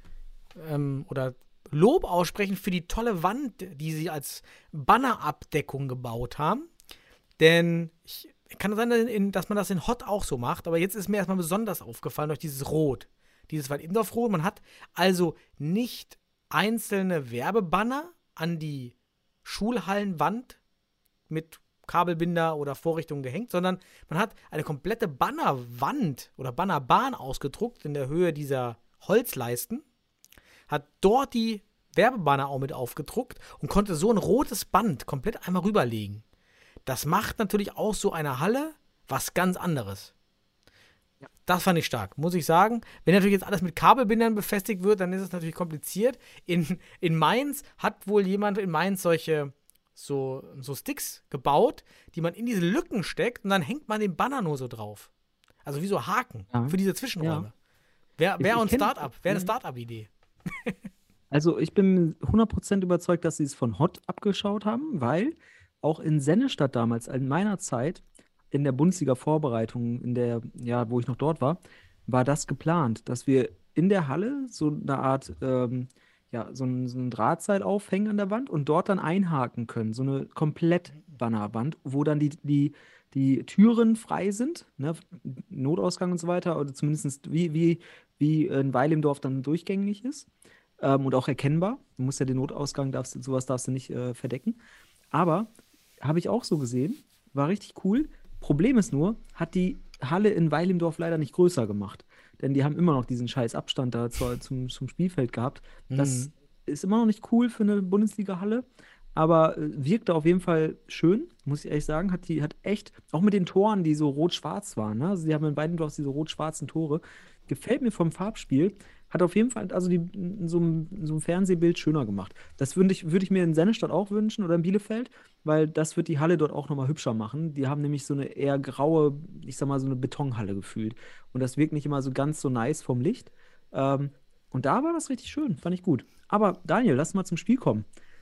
ähm, oder Lob aussprechen für die tolle Wand, die sie als Bannerabdeckung gebaut haben. Denn ich kann sein, in- dass man das in Hott auch so macht, aber jetzt ist mir erstmal besonders aufgefallen durch dieses Rot. Dieses Weil-Imdorf-Rot. Man hat also nicht einzelne Werbebanner an die Schulhallenwand mit Kabelbinder oder Vorrichtungen gehängt, sondern man hat eine komplette Bannerwand oder Bannerbahn ausgedruckt in der Höhe dieser Holzleisten, hat dort die Werbebanner auch mit aufgedruckt und konnte so ein rotes Band komplett einmal rüberlegen. Das macht natürlich auch so eine Halle was ganz anderes. Das fand ich stark, muss ich sagen. Wenn natürlich jetzt alles mit Kabelbindern befestigt wird, dann ist es natürlich kompliziert. In, in Mainz hat wohl jemand in Mainz solche so, so Sticks gebaut, die man in diese Lücken steckt und dann hängt man den Banner nur so drauf. Also wie so Haken Ja. für diese Zwischenräume. Ja. Wäre Ich- wär ich ein kenn- Start-up, wäre eine Mhm. Start-up-Idee. Also ich bin hundert Prozent überzeugt, dass sie es von Hott abgeschaut haben, weil auch in Sennestadt damals, in meiner Zeit, in der Bundesliga-Vorbereitung, in der, ja, wo ich noch dort war, war das geplant, dass wir in der Halle so eine Art, ähm, ja, so ein, so ein Drahtseil aufhängen an der Wand und dort dann einhaken können. So eine Komplett-Bannerwand, wo dann die, die, die Türen frei sind, ne, Notausgang und so weiter, oder zumindest wie, wie, wie in Weilimdorf dann durchgängig ist. Ähm, und auch erkennbar. Du musst ja den Notausgang, darfst, sowas darfst du nicht äh, verdecken. Aber habe ich auch so gesehen, war richtig cool. Problem ist nur, hat die Halle in Weilimdorf leider nicht größer gemacht. Denn die haben immer noch diesen scheiß Abstand da zur, zum, zum Spielfeld gehabt. Das Mhm. ist immer noch nicht cool für eine Bundesliga-Halle, aber äh, wirkte auf jeden Fall schön, muss ich ehrlich sagen. Hat die, hat echt, auch mit den Toren, die so rot-schwarz waren, ne? Also die haben in Weilimdorf diese rot-schwarzen Tore. Gefällt mir vom Farbspiel. Hat auf jeden Fall also die, in so einem, in so einem Fernsehbild schöner gemacht. Das würde ich, würd ich mir in Sennestadt auch wünschen oder in Bielefeld, weil das wird die Halle dort auch nochmal hübscher machen. Die haben nämlich so eine eher graue, ich sag mal, so eine Betonhalle gefühlt. Und das wirkt nicht immer so ganz so nice vom Licht. Ähm, und da war das richtig schön, fand ich gut. Aber Daniel, lass mal zum Spiel kommen.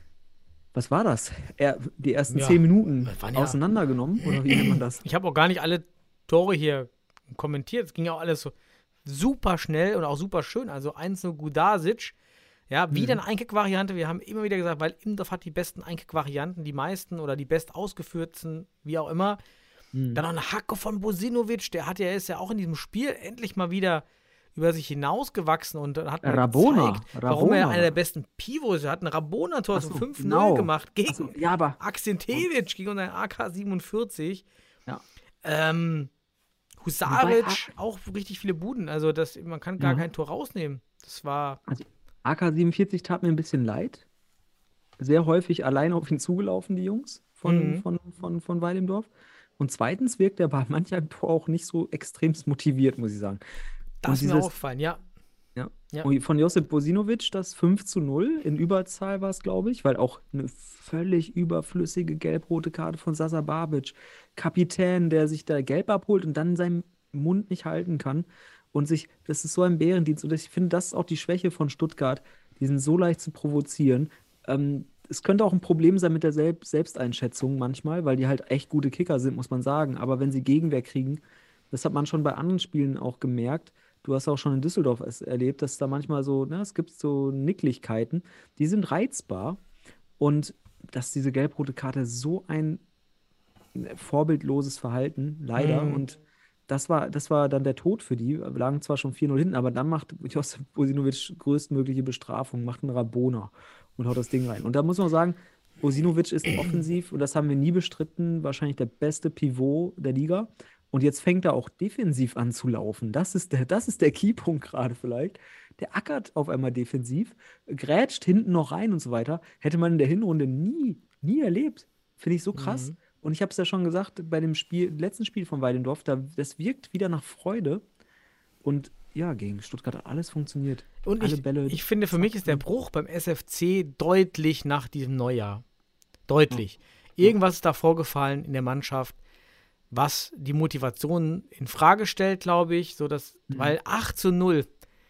Was war das? Er, die ersten Ja, zehn Minuten das waren ja- auseinandergenommen? Oder wie nennt man das? Ich habe auch gar nicht alle Tore hier kommentiert. Es ging ja auch alles so super schnell und auch super schön. Also eins nur Gudasic. Ja, wieder eine Einkick-Variante. Wir haben immer wieder gesagt, weil Imdorf hat die besten Einkick-Varianten, die meisten oder die best ausgeführten, wie auch immer. Mhm. Dann noch eine Hacke von Bosinovic. Der hat ja, ist ja auch in diesem Spiel endlich mal wieder über sich hinausgewachsen und hat mir Rabona, gezeigt, warum er Rabona. einer der besten Pivots ist. Er hat ein Rabona-Tor Ach zum so, fünf null genau. gemacht gegen Ach so, ja, aber Aksintevic gegen unseren A K siebenundvierzig. Ja. Ähm, Wobei Husaric, auch richtig viele Buden. Also das, man kann gar Ja. kein Tor rausnehmen. Das war. A K siebenundvierzig tat mir ein bisschen leid. Sehr häufig alleine auf ihn zugelaufen, die Jungs von, Mhm. von, von, von Weilimdorf. Und zweitens wirkt er bei manchem Tor auch nicht so extremst motiviert, muss ich sagen. Das Und ist mir dieses- aufgefallen, ja. Ja. Ja. Und von Josip Bosinovic das fünf zu null in Überzahl war es, glaube ich, weil auch eine völlig überflüssige gelb-rote Karte von Sasa Babic, Kapitän, der sich da gelb abholt und dann seinen Mund nicht halten kann und sich, das ist so ein Bärendienst und ich finde, das ist auch die Schwäche von Stuttgart, die sind so leicht zu provozieren. Ähm, es könnte auch ein Problem sein mit der Selb Selbsteinschätzung manchmal, weil die halt echt gute Kicker sind, muss man sagen, aber wenn sie Gegenwehr kriegen, das hat man schon bei anderen Spielen auch gemerkt. Du hast auch schon in Düsseldorf es erlebt, dass da manchmal so, ne, es gibt so Nicklichkeiten, die sind reizbar. Und dass diese gelb-rote Karte so ein vorbildloses Verhalten, leider. Mhm. Und das war, das war dann der Tod für die. Wir lagen zwar schon vier null hinten, aber dann macht Josip Bosinovic größtmögliche Bestrafung, macht einen Rabona und haut das Ding rein. Und da muss man sagen, Bosinovic ist offensiv, und das haben wir nie bestritten, wahrscheinlich der beste Pivot der Liga. Und jetzt fängt er auch defensiv an zu laufen. Das ist der, das ist der Keypunkt gerade vielleicht. Der ackert auf einmal defensiv, grätscht hinten noch rein und so weiter. Hätte man in der Hinrunde nie, nie erlebt. Finde ich so krass. Mhm. Und ich habe es ja schon gesagt, bei dem Spiel, letzten Spiel von Weilendorf, da, das wirkt wieder nach Freude. Und ja, gegen Stuttgart hat alles funktioniert. Und Alle ich, Bälle. ich finde, für mich ist der Bruch beim S F C deutlich nach diesem Neujahr. Deutlich. Irgendwas ist da vorgefallen in der Mannschaft, was die Motivation in Frage stellt, glaube ich. So dass, Mhm. Weil acht zu null,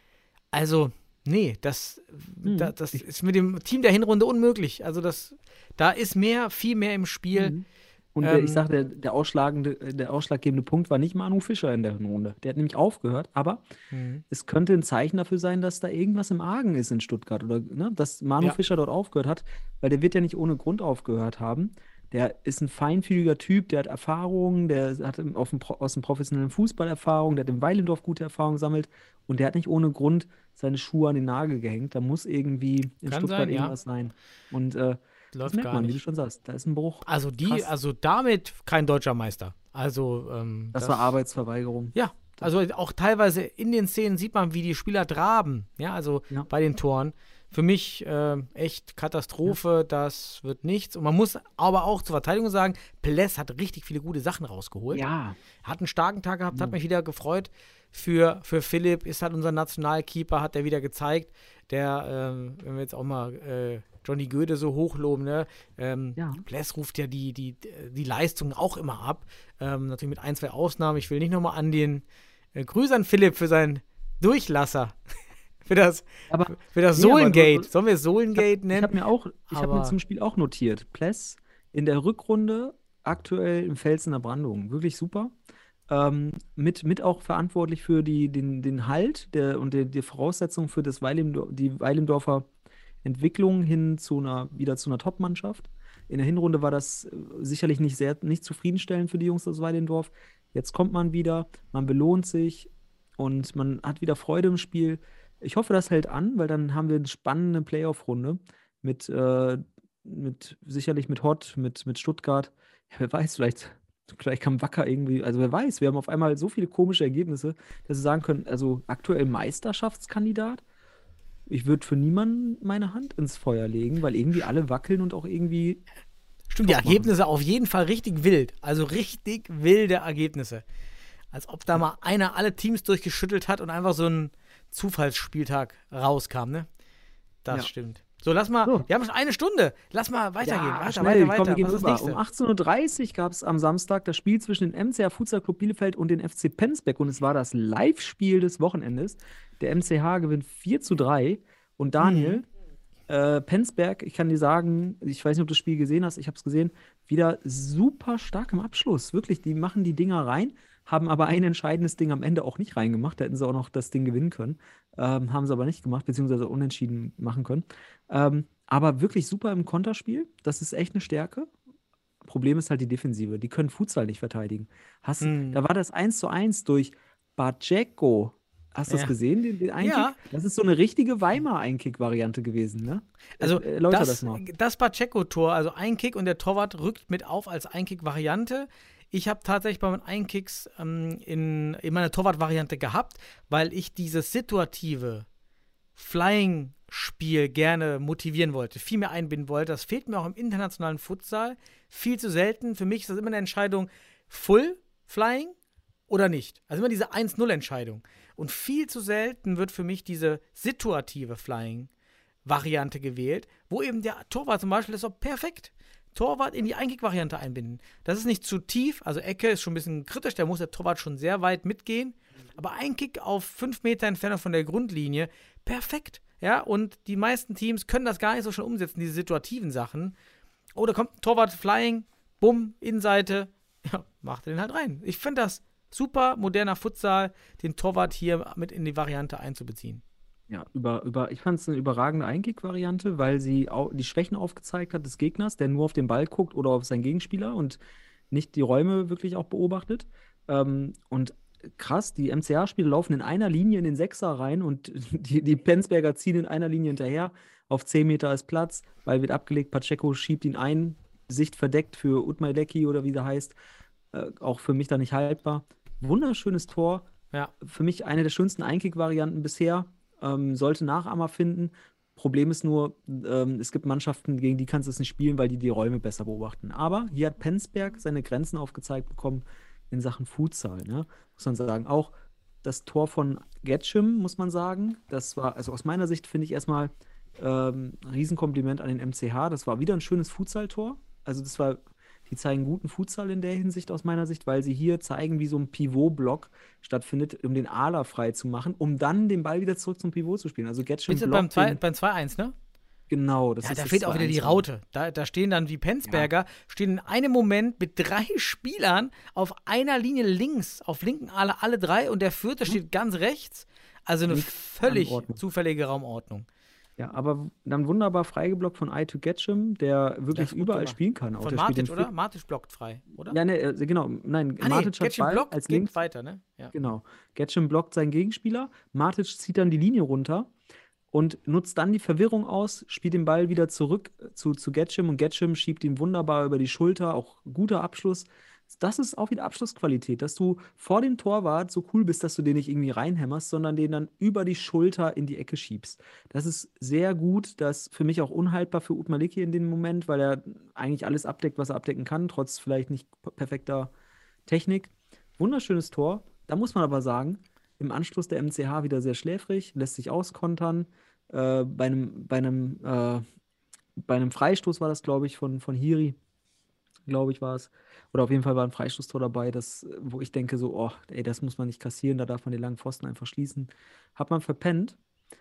also, nee, das, Mhm. da, das ist mit dem Team der Hinrunde unmöglich. Also, das, da ist mehr, viel mehr im Spiel. Mhm. Und Ähm, der, ich sag, der, der, ausschlagende, der ausschlaggebende Punkt war nicht Manu Fischer in der Runde. Der hat nämlich aufgehört, aber Mhm. es könnte ein Zeichen dafür sein, dass da irgendwas im Argen ist in Stuttgart oder ne, dass Manu Ja. Fischer dort aufgehört hat, weil der wird ja nicht ohne Grund aufgehört haben. Der ist ein feinfühliger Typ, der hat Erfahrungen, der hat im, auf dem, Pro- aus dem professionellen Fußball Erfahrung, der hat im Weilendorf gute Erfahrungen gesammelt und der hat nicht ohne Grund seine Schuhe an den Nagel gehängt. Da muss irgendwie in Kann Stuttgart sein, ja. irgendwas sein. Und äh, das Läuft merkt gar man, wie du nicht. schon sagst, da ist ein Bruch. Also, die, Krass. also damit kein deutscher Meister. Also, ähm, Das, war Arbeitsverweigerung. Ja, also auch teilweise in den Szenen sieht man, wie die Spieler traben, ja, also Ja. bei den Toren. Für mich äh, echt Katastrophe, das wird nichts. Und man muss aber auch zur Verteidigung sagen, Pless hat richtig viele gute Sachen rausgeholt. Ja, Hat einen starken Tag gehabt, hat Ja. mich wieder gefreut. Für, für Philipp ist halt unser Nationalkeeper, hat er wieder gezeigt. Der, ähm, wenn wir jetzt auch mal äh, Johnny Göde so hochloben, ne? Ähm, Ja. Pless ruft ja die, die, die Leistung auch immer ab. Ähm, natürlich mit ein, zwei Ausnahmen. Ich will nicht nochmal an den äh, Grüße an Philipp für seinen Durchlasser. für das, aber für das Nee, aber Solengate. du- Sollen wir es Solengate ich nennen? habe mir auch, ich habe mir Aber- zum Spiel auch notiert. Pless in der Rückrunde aktuell im Velsener Brandung. Wirklich super. Ähm, mit, mit auch verantwortlich für die, den, den Halt der, und die, die Voraussetzungen für das Weilendor die Weilendorfer Entwicklung hin zu einer, wieder zu einer Top-Mannschaft. In der Hinrunde war das äh, sicherlich nicht sehr, nicht zufriedenstellend für die Jungs aus Weilendorf. Jetzt kommt man wieder, man belohnt sich und man hat wieder Freude im Spiel. Ich hoffe, das hält an, weil dann haben wir eine spannende Playoff-Runde mit, äh, mit sicherlich mit Hott, mit, mit Stuttgart. Ja, wer weiß, vielleicht, vielleicht kann Wacker irgendwie, also wer weiß, wir haben auf einmal so viele komische Ergebnisse, dass wir sagen können, also aktuell Meisterschaftskandidat. Ich würde für niemanden meine Hand ins Feuer legen, weil irgendwie alle wackeln und auch irgendwie. Stimmt, die top machen. Ergebnisse auf jeden Fall richtig wild. Also richtig wilde Ergebnisse. Als ob da mal einer alle Teams durchgeschüttelt hat und einfach so ein Zufallsspieltag rauskam, ne? Das Ja. stimmt. So, lass mal, So. wir haben schon eine Stunde. Lass mal weitergehen. Ja, weiter, schnell, weiter, komm, wir weiter. gehen Was ist das rüber. nächste? Um achtzehn Uhr dreißig gab es am Samstag das Spiel zwischen dem M C H Futsal Club Bielefeld und den F C Penzberg und es war das Live-Spiel des Wochenendes. Der M C H gewinnt vier zu drei und Daniel, Mhm. äh, Penzberg, ich kann dir sagen, ich weiß nicht, ob du das Spiel gesehen hast, ich habe es gesehen, wieder super stark im Abschluss. Wirklich, die machen die Dinger rein, haben aber ein entscheidendes Ding am Ende auch nicht reingemacht. Da hätten sie auch noch das Ding gewinnen können. Ähm, haben sie aber nicht gemacht, beziehungsweise unentschieden machen können. Ähm, aber wirklich super im Konterspiel. Das ist echt eine Stärke. Problem ist halt die Defensive. Die können Futsal nicht verteidigen. Hast, Hm. Da war das eins zu eins durch Baceko. Hast du das Ja. gesehen, den, den Einkick? Ja. Das ist so eine richtige Weimar-Einkick-Variante gewesen, ne? Also Äh, erläuter das, das mal. das Pacheco-Tor, also Einkick und der Torwart rückt mit auf als Einkick-Variante. Ich habe tatsächlich bei meinen Einkicks ähm, in, in meiner Torwart-Variante gehabt, weil ich dieses situative Flying-Spiel gerne motivieren wollte, viel mehr einbinden wollte. Das fehlt mir auch im internationalen Futsal viel zu selten. Für mich ist das immer eine Entscheidung, Full Flying oder nicht. Also immer diese eins null Entscheidung. Und viel zu selten wird für mich diese situative Flying-Variante gewählt, wo eben der Torwart zum Beispiel ist auch perfekt. Torwart in die Einkick-Variante einbinden. Das ist nicht zu tief, also Ecke ist schon ein bisschen kritisch, da muss der Torwart schon sehr weit mitgehen. Aber Einkick auf fünf Meter Entfernung von der Grundlinie, perfekt. Ja, und die meisten Teams können das gar nicht so schnell umsetzen, diese situativen Sachen. Oh, da kommt ein Torwart Flying, bumm, Innenseite, ja, macht er den halt rein. Ich finde das super moderner Futsal, den Torwart hier mit in die Variante einzubeziehen. Ja, über, über, ich fand es eine überragende Einkick-Variante, weil sie au die Schwächen aufgezeigt hat des Gegners, der nur auf den Ball guckt oder auf seinen Gegenspieler und nicht die Räume wirklich auch beobachtet. Ähm, und krass, die M C A-Spieler laufen in einer Linie in den Sechser rein und die, die Penzberger ziehen in einer Linie hinterher. Auf zehn Meter ist Platz, Ball wird abgelegt, Pacheco schiebt ihn ein, Sicht verdeckt für Utmailecki oder wie der heißt. Äh, auch für mich da nicht haltbar. Wunderschönes Tor. Ja. Für mich eine der schönsten Einkick-Varianten bisher. Ähm, sollte Nachahmer finden. Problem ist nur, ähm, es gibt Mannschaften, gegen die kannst du es nicht spielen, weil die die Räume besser beobachten. Aber hier hat Penzberg seine Grenzen aufgezeigt bekommen in Sachen Futsal. Ne? Muss man sagen. Auch das Tor von Getschim, muss man sagen, das war, also aus meiner Sicht finde ich erstmal ähm, ein Riesenkompliment an den M C H. Das war wieder ein schönes Futsal-Tor. Also das war, die zeigen guten Futsal in der Hinsicht aus meiner Sicht, weil sie hier zeigen, wie so ein Pivot-Block stattfindet, um den Ala frei zu machen, um dann den Ball wieder zurück zum Pivot zu spielen. Also Getschim Bitte blockt beim, den- beim zwei eins, ne? Genau, das Ja, ist da das fehlt auch wieder die zwei eins. Raute. Da, da stehen dann die Penzberger, stehen in einem Moment mit drei Spielern auf einer Linie links, auf linken alle, alle drei und der vierte steht ganz rechts. Also eine Nicht völlig Anordnung. zufällige Raumordnung. Ja, aber dann wunderbar freigeblockt von I to Getschim, der wirklich ist gut überall gemacht. spielen kann. Auch Von der spielt Matic, den oder? Fit- Matic blockt frei, oder? Ja, ne, äh, genau. Nein, ah, nee, Matic hat Getschim Ball blockt, als geht links. weiter, ne? Ja. Genau. Getschim blockt seinen Gegenspieler. Matic zieht dann die Linie runter und nutzt dann die Verwirrung aus, spielt den Ball wieder zurück zu, zu Getschim und Getschim schiebt ihn wunderbar über die Schulter. Auch guter Abschluss. Das ist auch wieder Abschlussqualität, dass du vor dem Torwart so cool bist, dass du den nicht irgendwie reinhämmerst, sondern den dann über die Schulter in die Ecke schiebst. Das ist sehr gut. Das ist für mich auch unhaltbar für Utmaliki in dem Moment, weil er eigentlich alles abdeckt, was er abdecken kann, trotz vielleicht nicht p- perfekter Technik. Wunderschönes Tor. Da muss man aber sagen, im Anschluss der M C H wieder sehr schläfrig, lässt sich auskontern. Äh, bei einem, bei einem, äh, bei einem Freistoß war das, glaube ich, von, von Hiri, glaube ich, war es. Oder auf jeden Fall war ein Freistoßtor dabei, das, wo ich denke, so, oh, ey, das muss man nicht kassieren, da darf man den langen Pfosten einfach schließen. Hat man verpennt.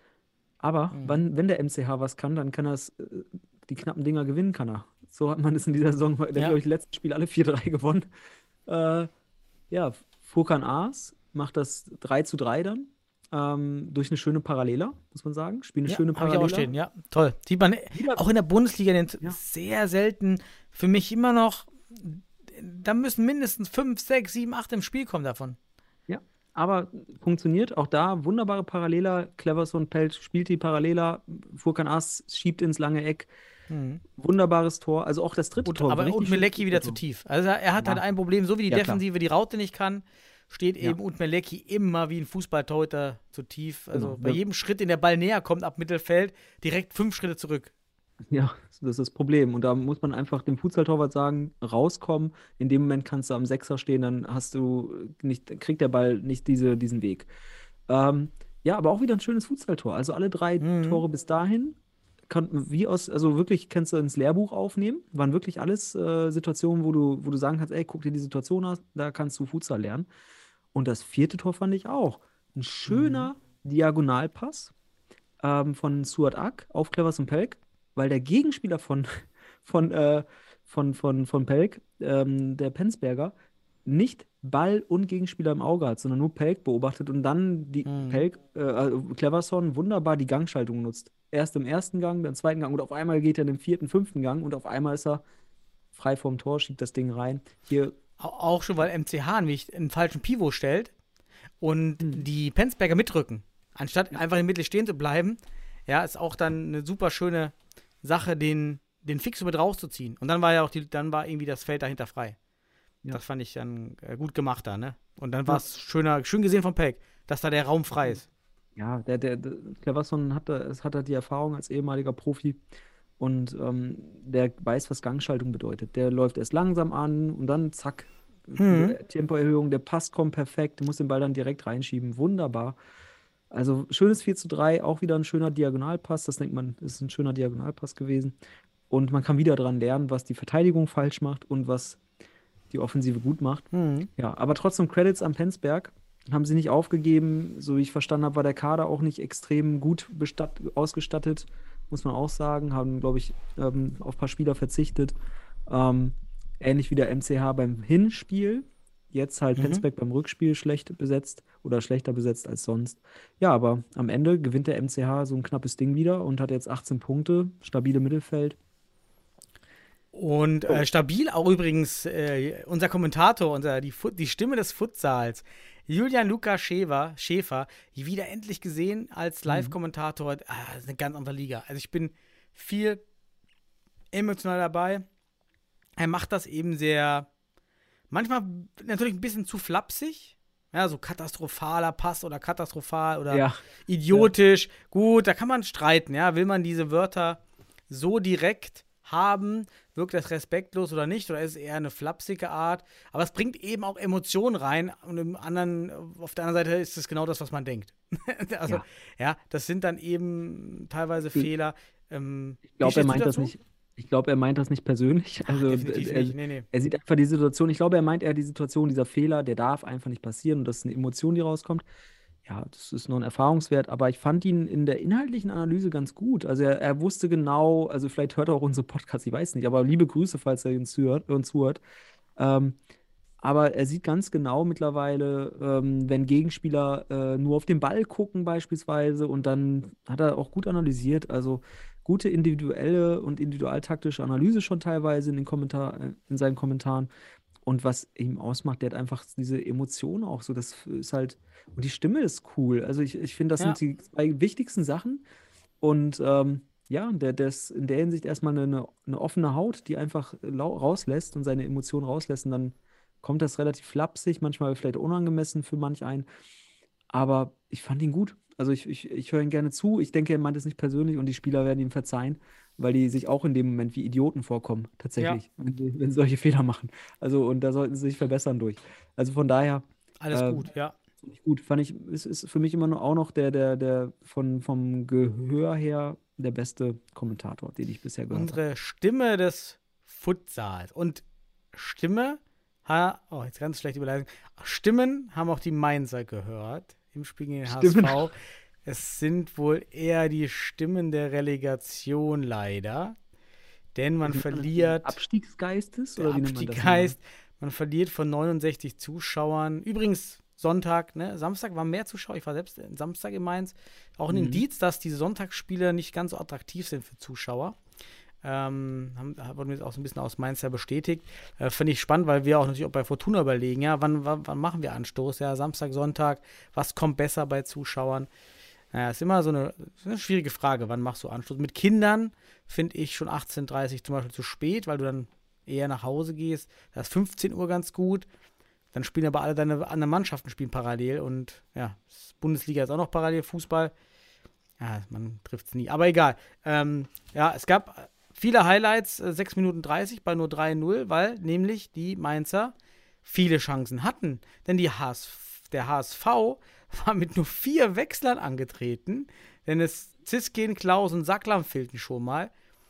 Aber Mhm. wann, wenn der M C H was kann, dann kann er es, äh, die knappen Dinger gewinnen kann er. So hat man es in dieser Saison, der Ja. glaube ich, letztes Spiel alle vier drei gewonnen. Äh, ja, Furkan Aas macht das drei zu drei dann. Ähm, durch eine schöne Paralela, muss man sagen. Spielen eine Ja, schöne hab ich Paralela. auch stehen, ja. Toll. Sieht man Wieder- auch in der Bundesliga den Ja. sehr selten. Für mich immer noch, da müssen mindestens fünf, sechs, sieben, acht im Spiel kommen davon. Ja, aber funktioniert. Auch da wunderbare Paralela. Cleverson Pelt spielt die Paralela. Furkan Aas schiebt ins lange Eck. Wunderbares Tor. Also auch das dritte Und, Tor. aber richtig und schönes Melecki wieder zu Tor. tief. Also er hat Ja. halt ein Problem, so wie die Ja, klar. Defensive die Raute nicht kann, steht Ja. eben und Melecki immer wie ein Fußballtorhüter zu tief. Also Genau. bei Ja. jedem Schritt, den der Ball näher kommt ab Mittelfeld, direkt fünf Schritte zurück. Ja, das ist das Problem. Und da muss man einfach dem Fußballtorwart sagen, rauskommen. In dem Moment kannst du am Sechser stehen, dann hast du nicht, kriegt der Ball nicht diese, diesen Weg. Ähm, ja, aber auch wieder ein schönes Fußballtor. Also alle drei Mhm. Tore bis dahin konnten wie aus, also wirklich kannst du ins Lehrbuch aufnehmen. Waren wirklich alles äh, Situationen, wo du, wo du sagen kannst, ey, guck dir die Situation an, da kannst du Futsal lernen. Und das vierte Tor fand ich auch. Ein schöner Diagonalpass ähm, von Suat Ak auf Cleverson Pelk, weil der Gegenspieler von, von, äh, von, von, von Pelk, ähm, der Penzberger, nicht Ball und Gegenspieler im Auge hat, sondern nur Pelk beobachtet und dann die Mhm. Pelk, äh, äh, Cleverson wunderbar die Gangschaltung nutzt. Erst im ersten Gang, dann im zweiten Gang und auf einmal geht er in den vierten, fünften Gang und auf einmal ist er frei vorm Tor, schiebt das Ding rein. Hier, Au- Auch schon, weil M C H nämlich einen falschen Pivot stellt und Mhm. die Penzberger mitrücken. Anstatt einfach in der Mitte stehen zu bleiben, ja, ist auch dann eine super schöne Sache, den, den Fixo mit rauszuziehen. Und dann war ja auch die, dann war irgendwie das Feld dahinter frei. Ja. Das fand ich dann äh, gut gemacht da, ne? Und dann war es schöner, schön gesehen von Pelk, dass da der Raum frei ist. ja, der, der, der Cleverson hat, da- es hat halt die Erfahrung als ehemaliger Profi und ähm, der weiß, was Gangschaltung bedeutet. Der läuft erst langsam an und dann zack, Mhm. Tempoerhöhung, der Pass kommt perfekt, der muss den Ball dann direkt reinschieben. Wunderbar. Also schönes vier zu drei, auch wieder ein schöner Diagonalpass. Das denkt man, ist ein schöner Diagonalpass gewesen. Und man kann wieder dran lernen, was die Verteidigung falsch macht und was die Offensive gut macht. Mhm. Ja, aber trotzdem Credits an Penzberg. Haben sie nicht aufgegeben. So wie ich verstanden habe, war der Kader auch nicht extrem gut bestatt ausgestattet, muss man auch sagen. Haben, glaube ich, ähm, auf ein paar Spieler verzichtet. Ähm, ähnlich wie der M C H beim Hinspiel. Jetzt halt Mhm. Penzberg beim Rückspiel schlecht besetzt oder schlechter besetzt als sonst. Ja, aber am Ende gewinnt der M C H so ein knappes Ding wieder und hat jetzt achtzehn Punkte, stabile Mittelfeld. Und äh, stabil auch übrigens äh, unser Kommentator, unser, die, Fu- die Stimme des Futsals, Julian Lukas Schäfer, Schäfer, wieder endlich gesehen als Live-Kommentator. Ah, das ist eine ganz andere Liga. Also ich bin viel emotional dabei. Er macht das eben sehr, manchmal natürlich ein bisschen zu flapsig, Ja, so katastrophaler Pass oder katastrophal oder Ja. idiotisch. Gut, da kann man streiten, ja. Will man diese Wörter so direkt haben? Wirkt das respektlos oder nicht? Oder ist es eher eine flapsige Art? Aber es bringt eben auch Emotionen rein. Und im anderen, auf der anderen Seite ist es genau das, was man denkt. also, ja. ja, das sind dann eben teilweise Fehler. Ähm, Ich glaube, er meint das nicht. Ich glaube, er meint das nicht persönlich. Also definitiv er, nicht. Nee, nee. er sieht einfach die Situation. Ich glaube, er meint eher die Situation, dieser Fehler, der darf einfach nicht passieren und das ist eine Emotion, die rauskommt. Ja, das ist nur ein Erfahrungswert, aber ich fand ihn in der inhaltlichen Analyse ganz gut. Also er, er wusste genau, also vielleicht hört er auch unsere Podcasts, ich weiß nicht, aber liebe Grüße, falls er uns zuhört. Uns zuhört. Ähm, aber er sieht ganz genau mittlerweile, ähm, wenn Gegenspieler äh, nur auf den Ball gucken beispielsweise und dann hat er auch gut analysiert, also gute individuelle und individualtaktische Analyse schon teilweise in den Kommentar, äh, in seinen Kommentaren. Und was ihm ausmacht, der hat einfach diese Emotionen auch so, das ist halt, und die Stimme ist cool. Also ich, ich finde, das Ja. sind die zwei wichtigsten Sachen. Und ähm, ja, der, der ist in der Hinsicht erstmal eine, eine offene Haut, die einfach lau- rauslässt und seine Emotionen rauslässt. Und dann kommt das relativ flapsig, manchmal vielleicht unangemessen für manch einen. Aber ich fand ihn gut. Also ich, ich, ich höre ihn gerne zu. Ich denke, er meint es nicht persönlich und die Spieler werden ihm verzeihen, weil die sich auch in dem Moment wie Idioten vorkommen, tatsächlich, wenn, die, wenn sie solche Fehler machen. Also und da sollten sie sich verbessern durch. Also von daher, Alles äh, gut, ja. fand ich gut. Fand ich, ist, ist für mich immer nur auch noch der, der, der von, vom Gehör her der beste Kommentator, den ich bisher gehört habe. Unsere Stimme des Futsals. Und Stimme, ha, oh, jetzt ganz schlechte Überleitung. Stimmen haben auch die Mainzer gehört im Spiel gegen den Stimmen. H S V. Es sind wohl eher die Stimmen der Relegation leider. Denn man verliert Abstiegsgeistes? der Oder wie nennt man das? Abstiegsgeist. Man verliert von neunundsechzig Zuschauern. Übrigens, Sonntag, ne? Samstag waren mehr Zuschauer. Ich war selbst Samstag in Mainz. Auch ein Mhm. Indiz, dass diese Sonntagsspiele nicht ganz so attraktiv sind für Zuschauer. Ähm, haben, wurde mir jetzt auch so ein bisschen aus Mainz ja bestätigt. Äh, Finde ich spannend, weil wir auch natürlich auch bei Fortuna überlegen, ja, wann, wann, wann machen wir Anstoß? Ja, Samstag, Sonntag, was kommt besser bei Zuschauern? Naja, ist immer so eine, ist eine schwierige Frage, wann machst du Anstoß? Mit Kindern finde ich schon achtzehn Uhr dreißig zum Beispiel zu spät, weil du dann eher nach Hause gehst. Da ist fünfzehn Uhr ganz gut. Dann spielen aber alle deine anderen Mannschaften spielen parallel und ja, Bundesliga ist auch noch parallel, Fußball. Ja, man trifft es nie. Aber egal. Ähm, ja, es gab viele Highlights, äh, sechs Minuten dreißig bei nur drei null, weil nämlich die Mainzer viele Chancen hatten. Denn die H S, der H S V war mit nur vier Wechslern angetreten, denn es Ziskin, Klaus und Sacklam fehlten schon mal.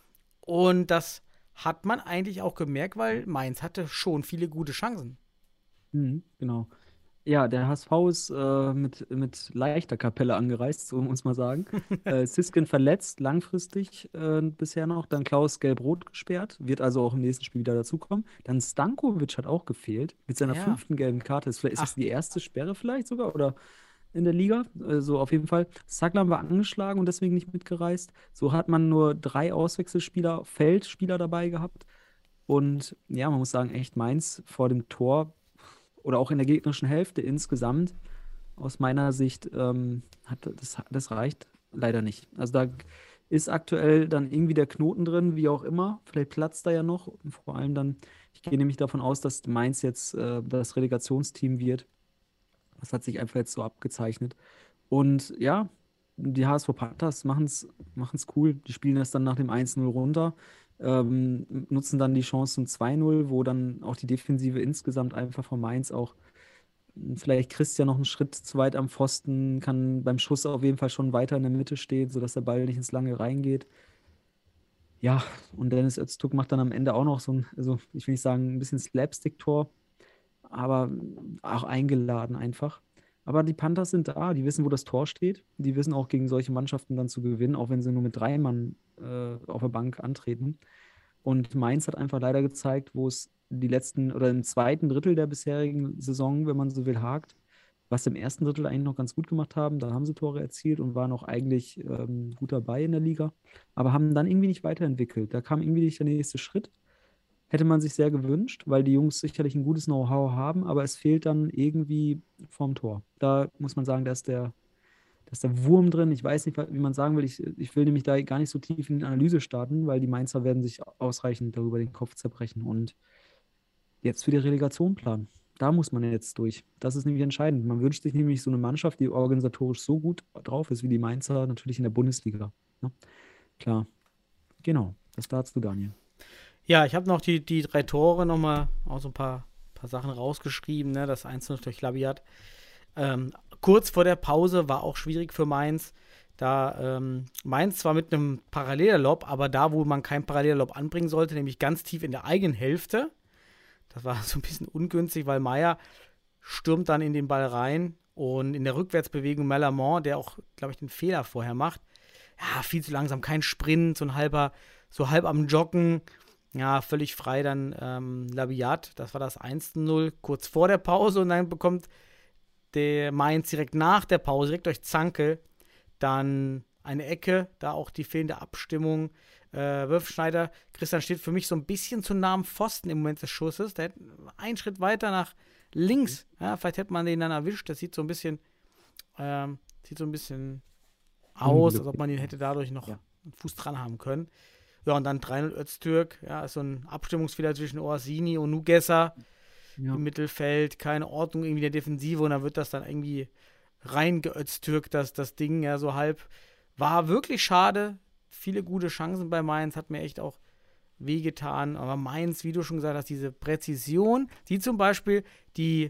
Und das hat man eigentlich auch gemerkt, weil Mainz hatte schon viele gute Chancen. Mhm, genau. Ja, der H S V ist äh, mit, mit leichter Kapelle angereist, so muss man sagen. äh, Ziskin verletzt, langfristig äh, bisher noch. Dann Klaus gelb-rot gesperrt, wird also auch im nächsten Spiel wieder dazukommen. Dann Stankovic hat auch gefehlt, mit seiner Ja. fünften gelben Karte. Ist, vielleicht, ist das Ach. die erste Sperre vielleicht sogar oder in der Liga? Äh, so auf jeden Fall. Saglam war angeschlagen und deswegen nicht mitgereist. So hat man nur drei Auswechselspieler, Feldspieler dabei gehabt. Und ja, man muss sagen, echt Mainz vor dem Tor oder auch in der gegnerischen Hälfte insgesamt, aus meiner Sicht, ähm, hat das, das reicht leider nicht. Also da ist aktuell dann irgendwie der Knoten drin, wie auch immer. Vielleicht platzt da ja noch. Und vor allem dann, ich gehe nämlich davon aus, dass Mainz jetzt äh, das Relegationsteam wird. Das hat sich einfach jetzt so abgezeichnet. Und ja, die H S V Panthers machen es cool. Die spielen es dann nach dem eins null runter. Ähm, nutzen dann die Chance zum zwei null, wo dann auch die Defensive insgesamt einfach von Mainz auch vielleicht Christian noch einen Schritt zu weit am Pfosten, kann beim Schuss auf jeden Fall schon weiter in der Mitte stehen, sodass der Ball nicht ins Lange reingeht. Ja, und Dennis Öztürk macht dann am Ende auch noch so ein, also ich will nicht sagen, ein bisschen Slapstick-Tor, aber auch eingeladen einfach. Aber die Panthers sind da, die wissen, wo das Tor steht. Die wissen auch, gegen solche Mannschaften dann zu gewinnen, auch wenn sie nur mit drei Mann äh, auf der Bank antreten. Und Mainz hat einfach leider gezeigt, wo es die letzten oder im zweiten Drittel der bisherigen Saison, wenn man so will, hakt, was im ersten Drittel eigentlich noch ganz gut gemacht haben. Da haben sie Tore erzielt und waren auch eigentlich ähm, gut dabei in der Liga, aber haben dann irgendwie nicht weiterentwickelt. Da kam irgendwie nicht der nächste Schritt. Hätte man sich sehr gewünscht, weil die Jungs sicherlich ein gutes Know-how haben, aber es fehlt dann irgendwie vorm Tor. Da muss man sagen, da ist der, da ist der Wurm drin. Ich weiß nicht, wie man sagen will. Ich, ich will nämlich da gar nicht so tief in die Analyse starten, weil die Mainzer werden sich ausreichend darüber den Kopf zerbrechen und jetzt für die Relegation planen. da muss man jetzt durch. Das ist nämlich entscheidend. Man wünscht sich nämlich so eine Mannschaft, die organisatorisch so gut drauf ist wie die Mainzer, natürlich in der Bundesliga. Ne? Klar. Genau. Das dazu, Daniel. Ja, ich habe noch die, die drei Tore nochmal, auch so ein paar, paar Sachen rausgeschrieben, ne? Das eins null durch Labiat. Ähm, kurz vor der Pause war auch schwierig für Mainz. Da ähm, Mainz zwar mit einem Parallellob, aber da, wo man keinen Parallellob anbringen sollte, nämlich ganz tief in der eigenen Hälfte. Das war so ein bisschen ungünstig, weil Meier stürmt dann in den Ball rein und in der Rückwärtsbewegung Malamont, der auch, glaube ich, den Fehler vorher macht, ja, viel zu langsam, kein Sprint, so ein halber, so halb am Joggen, ja, völlig frei dann ähm, Labiat, das war das eins zu null, kurz vor der Pause und dann bekommt der Mainz direkt nach der Pause, direkt durch Zanke, dann eine Ecke, da auch die fehlende Abstimmung. Äh, Wölfschneider, Christian steht für mich so ein bisschen zu nah am Pfosten im Moment des Schusses. Der hätte einen Schritt weiter nach links. Ja, vielleicht hätte man den dann erwischt. Das sieht so ein bisschen, ähm, sieht so ein bisschen aus, als ob man ihn hätte dadurch noch ja. einen Fuß dran haben können. Ja, und dann drei null Öztürk. Ja, ist so ein Abstimmungsfehler zwischen Orsini und Nugesa ja. im Mittelfeld. Keine Ordnung irgendwie der Defensive und dann wird das dann irgendwie reingeöztürkt, das, das Ding ja so halb. War wirklich schade. Viele gute Chancen bei Mainz, hat mir echt auch wehgetan. Aber Mainz, wie du schon gesagt hast, diese Präzision, die zum Beispiel die,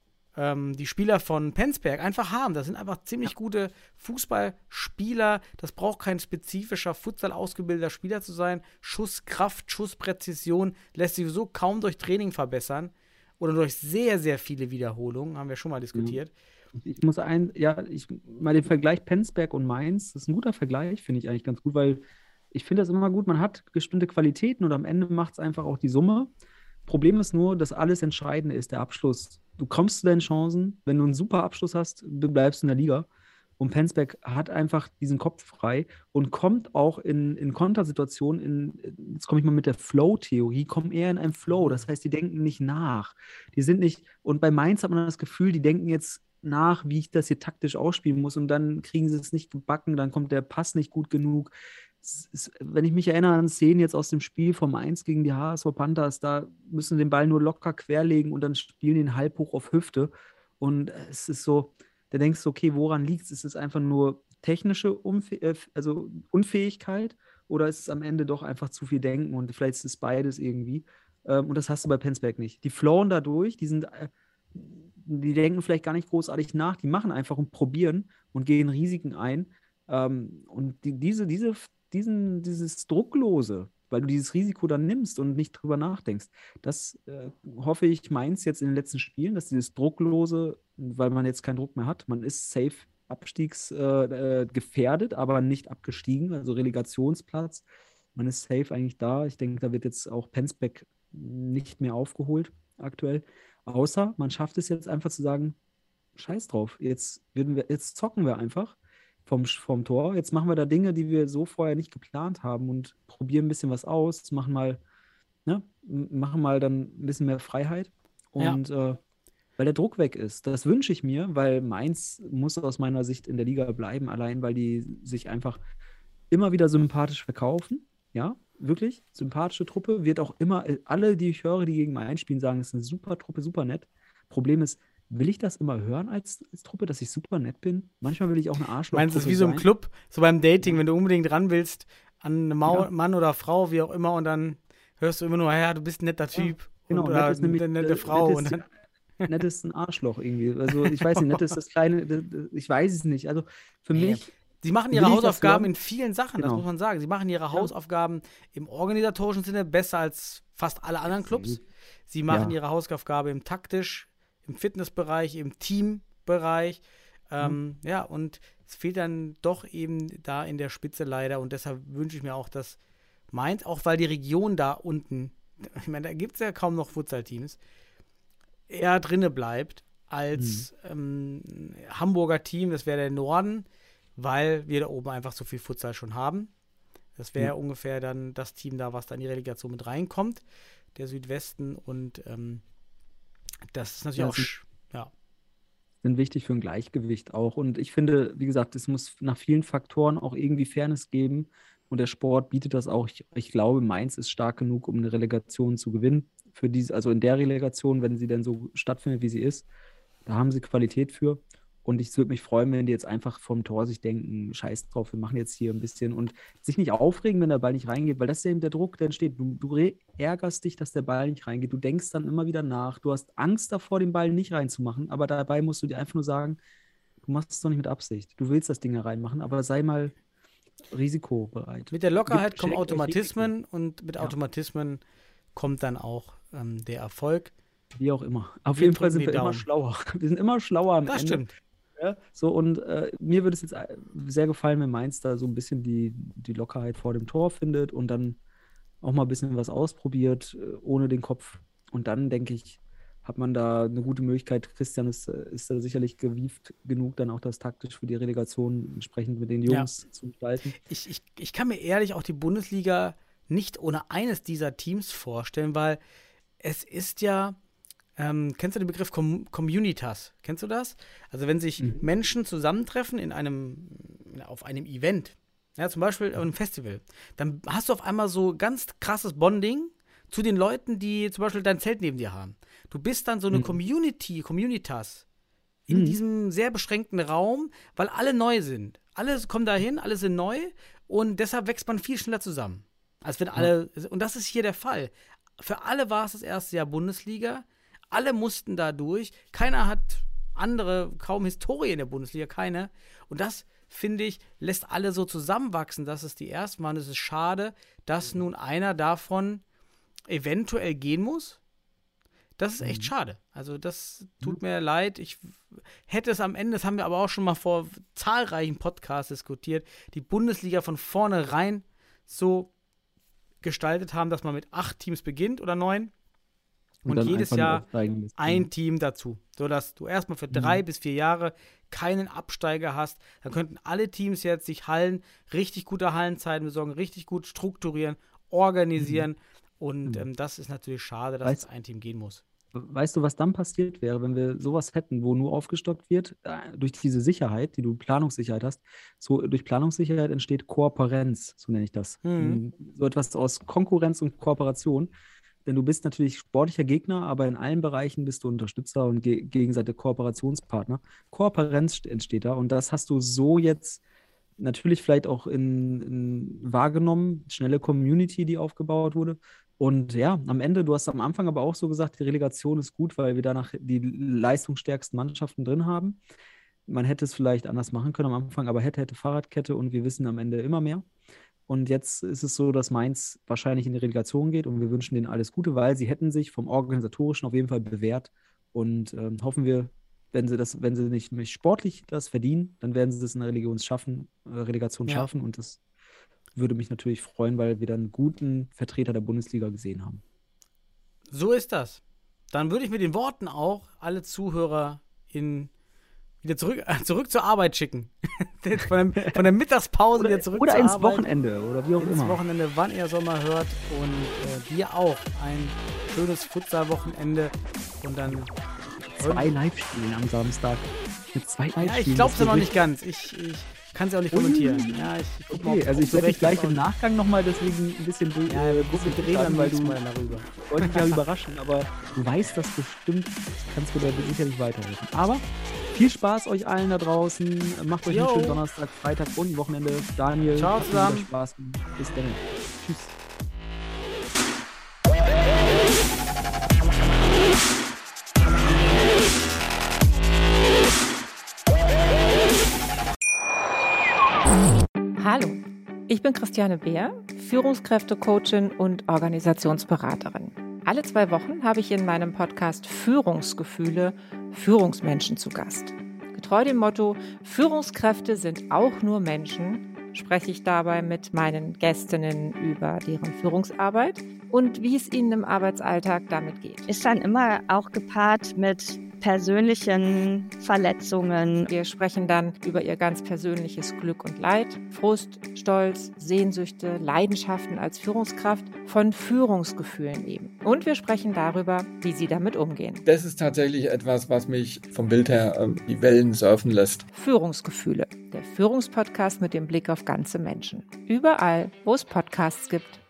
ähm, die Spieler von Penzberg einfach haben. Das sind einfach ziemlich gute Fußballspieler. Das braucht kein spezifischer Futsal ausgebildeter Spieler zu sein. Schusskraft, Schusspräzision lässt sich sowieso kaum durch Training verbessern. Oder durch sehr, sehr viele Wiederholungen, haben wir schon mal diskutiert. Ich muss ein, ja, ich mal den Vergleich Penzberg und Mainz, das ist ein guter Vergleich, finde ich eigentlich ganz gut, weil ich finde das immer gut, man hat bestimmte Qualitäten und am Ende macht es einfach auch die Summe. Problem ist nur, dass alles Entscheidende ist, der Abschluss. Du kommst zu deinen Chancen, wenn du einen super Abschluss hast, du bleibst in der Liga. Und Penzberg hat einfach diesen Kopf frei und kommt auch in, in Kontersituationen, in, jetzt komme ich mal mit der Flow-Theorie, kommen eher in einen Flow. Das heißt, die denken nicht nach. Die sind nicht, und bei Mainz hat man das Gefühl, die denken jetzt nach, wie ich das hier taktisch ausspielen muss und dann kriegen sie es nicht gebacken, dann kommt der Pass nicht gut genug. Ist, wenn ich mich erinnere an Szenen jetzt aus dem Spiel vom Mainz gegen die H S V Panthers, da müssen sie den Ball nur locker querlegen und dann spielen den halb hoch auf Hüfte und es ist so, da denkst du, okay, woran liegt es? Ist es einfach nur technische Unfäh- also Unfähigkeit oder ist es am Ende doch einfach zu viel Denken und vielleicht ist es beides irgendwie und das hast du bei Penzberg nicht. Die flowen da durch, die sind die denken vielleicht gar nicht großartig nach, die machen einfach und probieren und gehen Risiken ein. Ähm, und die, diese, diese, diesen, dieses Drucklose, weil du dieses Risiko dann nimmst und nicht drüber nachdenkst, das äh, hoffe ich Mainz jetzt in den letzten Spielen, dass dieses Drucklose, weil man jetzt keinen Druck mehr hat, man ist safe abstiegsgefährdet, äh, aber nicht abgestiegen, also Relegationsplatz. Man ist safe eigentlich da. Ich denke, da wird jetzt auch Penzberg nicht mehr aufgeholt aktuell. Außer man schafft es jetzt einfach zu sagen, scheiß drauf, jetzt, würden wir, jetzt zocken wir einfach vom, vom Tor. Jetzt machen wir da Dinge, die wir so vorher nicht geplant haben und probieren ein bisschen was aus, machen mal, ne, machen mal dann ein bisschen mehr Freiheit. Und ja. äh, weil der Druck weg ist. Das wünsche ich mir, weil Mainz muss aus meiner Sicht in der Liga bleiben, allein weil die sich einfach immer wieder sympathisch verkaufen. Ja, wirklich, sympathische Truppe, wird auch immer, alle, die ich höre, die gegen Mainz spielen, sagen, es ist eine super Truppe, super nett. Problem ist, will ich das immer hören als, als Truppe, dass ich super nett bin? Manchmal will ich auch eine Arschloch. Meinst du, es ist wie so im Club, so beim Dating, wenn du unbedingt ran willst, an einen Mau- ja. Mann oder Frau, wie auch immer, und dann hörst du immer nur, ja, du bist ein netter Typ. Ja, genau, und, oder nett ist nämlich, eine nette Frau. Nett ist, und dann nett ist ein Arschloch irgendwie. Also ich weiß nicht, nett ist das kleine, ich weiß es nicht. Also für nee. mich... Sie machen ihre Hausaufgaben in vielen Sachen, genau. Das muss man sagen. Sie machen ihre Hausaufgaben im organisatorischen Sinne besser als fast alle anderen Clubs. Sie machen ja. ihre Hausaufgabe im taktisch, im Fitnessbereich, im Teambereich. Ähm, mhm. Ja, und es fehlt dann doch eben da in der Spitze leider. Und deshalb wünsche ich mir auch, dass Mainz, auch weil die Region da unten, ich meine, da gibt es ja kaum noch Futsal-Teams, eher drinne bleibt als mhm. ähm, Hamburger Team, das wäre der Norden, weil wir da oben einfach so viel Futsal schon haben. Das wäre mhm. ungefähr dann das Team da, was da in die Relegation mit reinkommt, der Südwesten. Und ähm, das ist natürlich ja, auch, sch- ja. sind wichtig für ein Gleichgewicht auch. Und ich finde, wie gesagt, es muss nach vielen Faktoren auch irgendwie Fairness geben. Und der Sport bietet das auch. Ich, ich glaube, Mainz ist stark genug, um eine Relegation zu gewinnen. für diese, also in der Relegation, wenn sie denn so stattfindet, wie sie ist, da haben sie Qualität für. Und ich würde mich freuen, wenn die jetzt einfach vom Tor sich denken, scheiß drauf, wir machen jetzt hier ein bisschen und sich nicht aufregen, wenn der Ball nicht reingeht, weil das ist eben der Druck, der entsteht. Du, du ärgerst dich, dass der Ball nicht reingeht. Du denkst dann immer wieder nach. Du hast Angst davor, den Ball nicht reinzumachen, aber dabei musst du dir einfach nur sagen, du machst es doch nicht mit Absicht. Du willst das Ding da reinmachen, aber sei mal risikobereit. Mit der Lockerheit Gibt- kommen schenkt euch Automatismen und mit Ja. Automatismen kommt dann auch ähm, der Erfolg. Wie auch immer. Auf Wir jeden Fall drücken sind die wir immer Daumen. schlauer. Wir sind immer schlauer am Das Ende. stimmt. Ja, so, und äh, mir würde es jetzt äh, sehr gefallen, wenn Mainz da so ein bisschen die, die Lockerheit vor dem Tor findet und dann auch mal ein bisschen was ausprobiert, äh, ohne den Kopf. Und dann, denke ich, hat man da eine gute Möglichkeit. Christian ist, äh, ist da sicherlich gewieft genug, dann auch das taktisch für die Relegation entsprechend mit den Ja. Jungs zu gestalten. Ich, ich, ich kann mir ehrlich auch die Bundesliga nicht ohne eines dieser Teams vorstellen, weil es ist ja, ähm, kennst du den Begriff Com Communitas? Kennst du das? Also wenn sich Mhm. Menschen zusammentreffen in einem, auf einem Event, ja, zum Beispiel auf einem Festival, dann hast du auf einmal so ganz krasses Bonding zu den Leuten, die zum Beispiel dein Zelt neben dir haben. Du bist dann so eine Mhm. Community, Communitas in Mhm. diesem sehr beschränkten Raum, weil alle neu sind. Alle kommen dahin, alle sind neu und deshalb wächst man viel schneller zusammen. Als wenn alle, und das ist hier der Fall. Für alle war es das erste Jahr Bundesliga. Alle mussten da durch. Keiner hat andere, kaum Historie in der Bundesliga, keine. Und das, finde ich, lässt alle so zusammenwachsen, dass es die ersten waren. Es ist schade, dass nun einer davon eventuell gehen muss. Das ist echt schade. Also das tut mir leid. Ich hätte es am Ende, das haben wir aber auch schon mal vor zahlreichen Podcasts diskutiert, die Bundesliga von vornherein so gestaltet haben, dass man mit acht Teams beginnt oder neun und, dann jedes einfach nur Jahr aufsteigen lässt. ein Team dazu, sodass du erstmal für drei bis vier Jahre keinen Absteiger hast. Dann könnten alle Teams jetzt sich Hallen, richtig gute Hallenzeiten besorgen, richtig gut strukturieren, organisieren und ähm, das ist natürlich schade, dass Weißt- jetzt ein Team gehen muss. Weißt du, was dann passiert wäre, wenn wir sowas hätten, wo nur aufgestockt wird, äh, durch diese Sicherheit, die du Planungssicherheit hast, so durch Planungssicherheit entsteht Kooperenz, so nenne ich das. Mhm. So etwas aus Konkurrenz und Kooperation. Denn du bist natürlich sportlicher Gegner, aber in allen Bereichen bist du Unterstützer und ge gegenseitige Kooperationspartner. Kooperenz st- entsteht da und das hast du so jetzt natürlich vielleicht auch in, in wahrgenommen, schnelle Community, die aufgebaut wurde. Und ja, am Ende, du hast am Anfang aber auch so gesagt, die Relegation ist gut, weil wir danach die leistungsstärksten Mannschaften drin haben. Man hätte es vielleicht anders machen können am Anfang, aber hätte, hätte Fahrradkette und wir wissen am Ende immer mehr. Und jetzt ist es so, dass Mainz wahrscheinlich in die Relegation geht und wir wünschen denen alles Gute, weil sie hätten sich vom Organisatorischen auf jeden Fall bewährt und ähm, hoffen wir, wenn sie das, wenn sie nicht, nicht sportlich das verdienen, dann werden sie das in der Relegation schaffen, äh, Relegation Ja. schaffen und das würde mich natürlich freuen, weil wir dann einen guten Vertreter der Bundesliga gesehen haben. So ist das. Dann würde ich mit den Worten auch alle Zuhörer in wieder zurück, äh, zurück zur Arbeit schicken. von, der, von der Mittagspause wieder zurück oder zur ins Arbeit. Wochenende oder wie auch Ins immer. Wochenende, wann ihr Sommer hört und äh, dir auch ein schönes Futsal-Wochenende und dann Zwei Live-Spielen am Samstag. Mit zwei Live-Spielen. ja, ich glaube das es ja noch wird nicht ganz. Ich, ich kann es ja auch nicht kommentieren. Ja, ich, ich guck mal, Okay, ob- also ob ich so werde dich recht gleich ist. im Nachgang nochmal deswegen ein bisschen durch. Ja, wir bisschen reden dann weil nächstes du Mal darüber. wollte dich ja überraschen, aber du weißt das bestimmt, kannst du da sicherlich weiterhelfen. Aber viel Spaß euch allen da draußen. Macht euch Jo. einen schönen Donnerstag, Freitag und Wochenende. Daniel, Ciao habt zusammen. wieder Spaß. Bis dann. Tschüss. Hallo, ich bin Christiane Beer, Führungskräftecoachin und Organisationsberaterin. Alle zwei Wochen habe ich in meinem Podcast Führungsgefühle Führungsmenschen zu Gast. Getreu dem Motto Führungskräfte sind auch nur Menschen, spreche ich dabei mit meinen Gästinnen über deren Führungsarbeit und wie es ihnen im Arbeitsalltag damit geht. Ist dann immer auch gepaart mit persönlichen Verletzungen. Wir sprechen dann über ihr ganz persönliches Glück und Leid, Frust, Stolz, Sehnsüchte, Leidenschaften als Führungskraft, von Führungsgefühlen eben. Und wir sprechen darüber, wie sie damit umgehen. Das ist tatsächlich etwas, was mich vom Bild her ähm, die Wellen surfen lässt. Führungsgefühle, der Führungspodcast mit dem Blick auf ganze Menschen. Überall, wo es Podcasts gibt.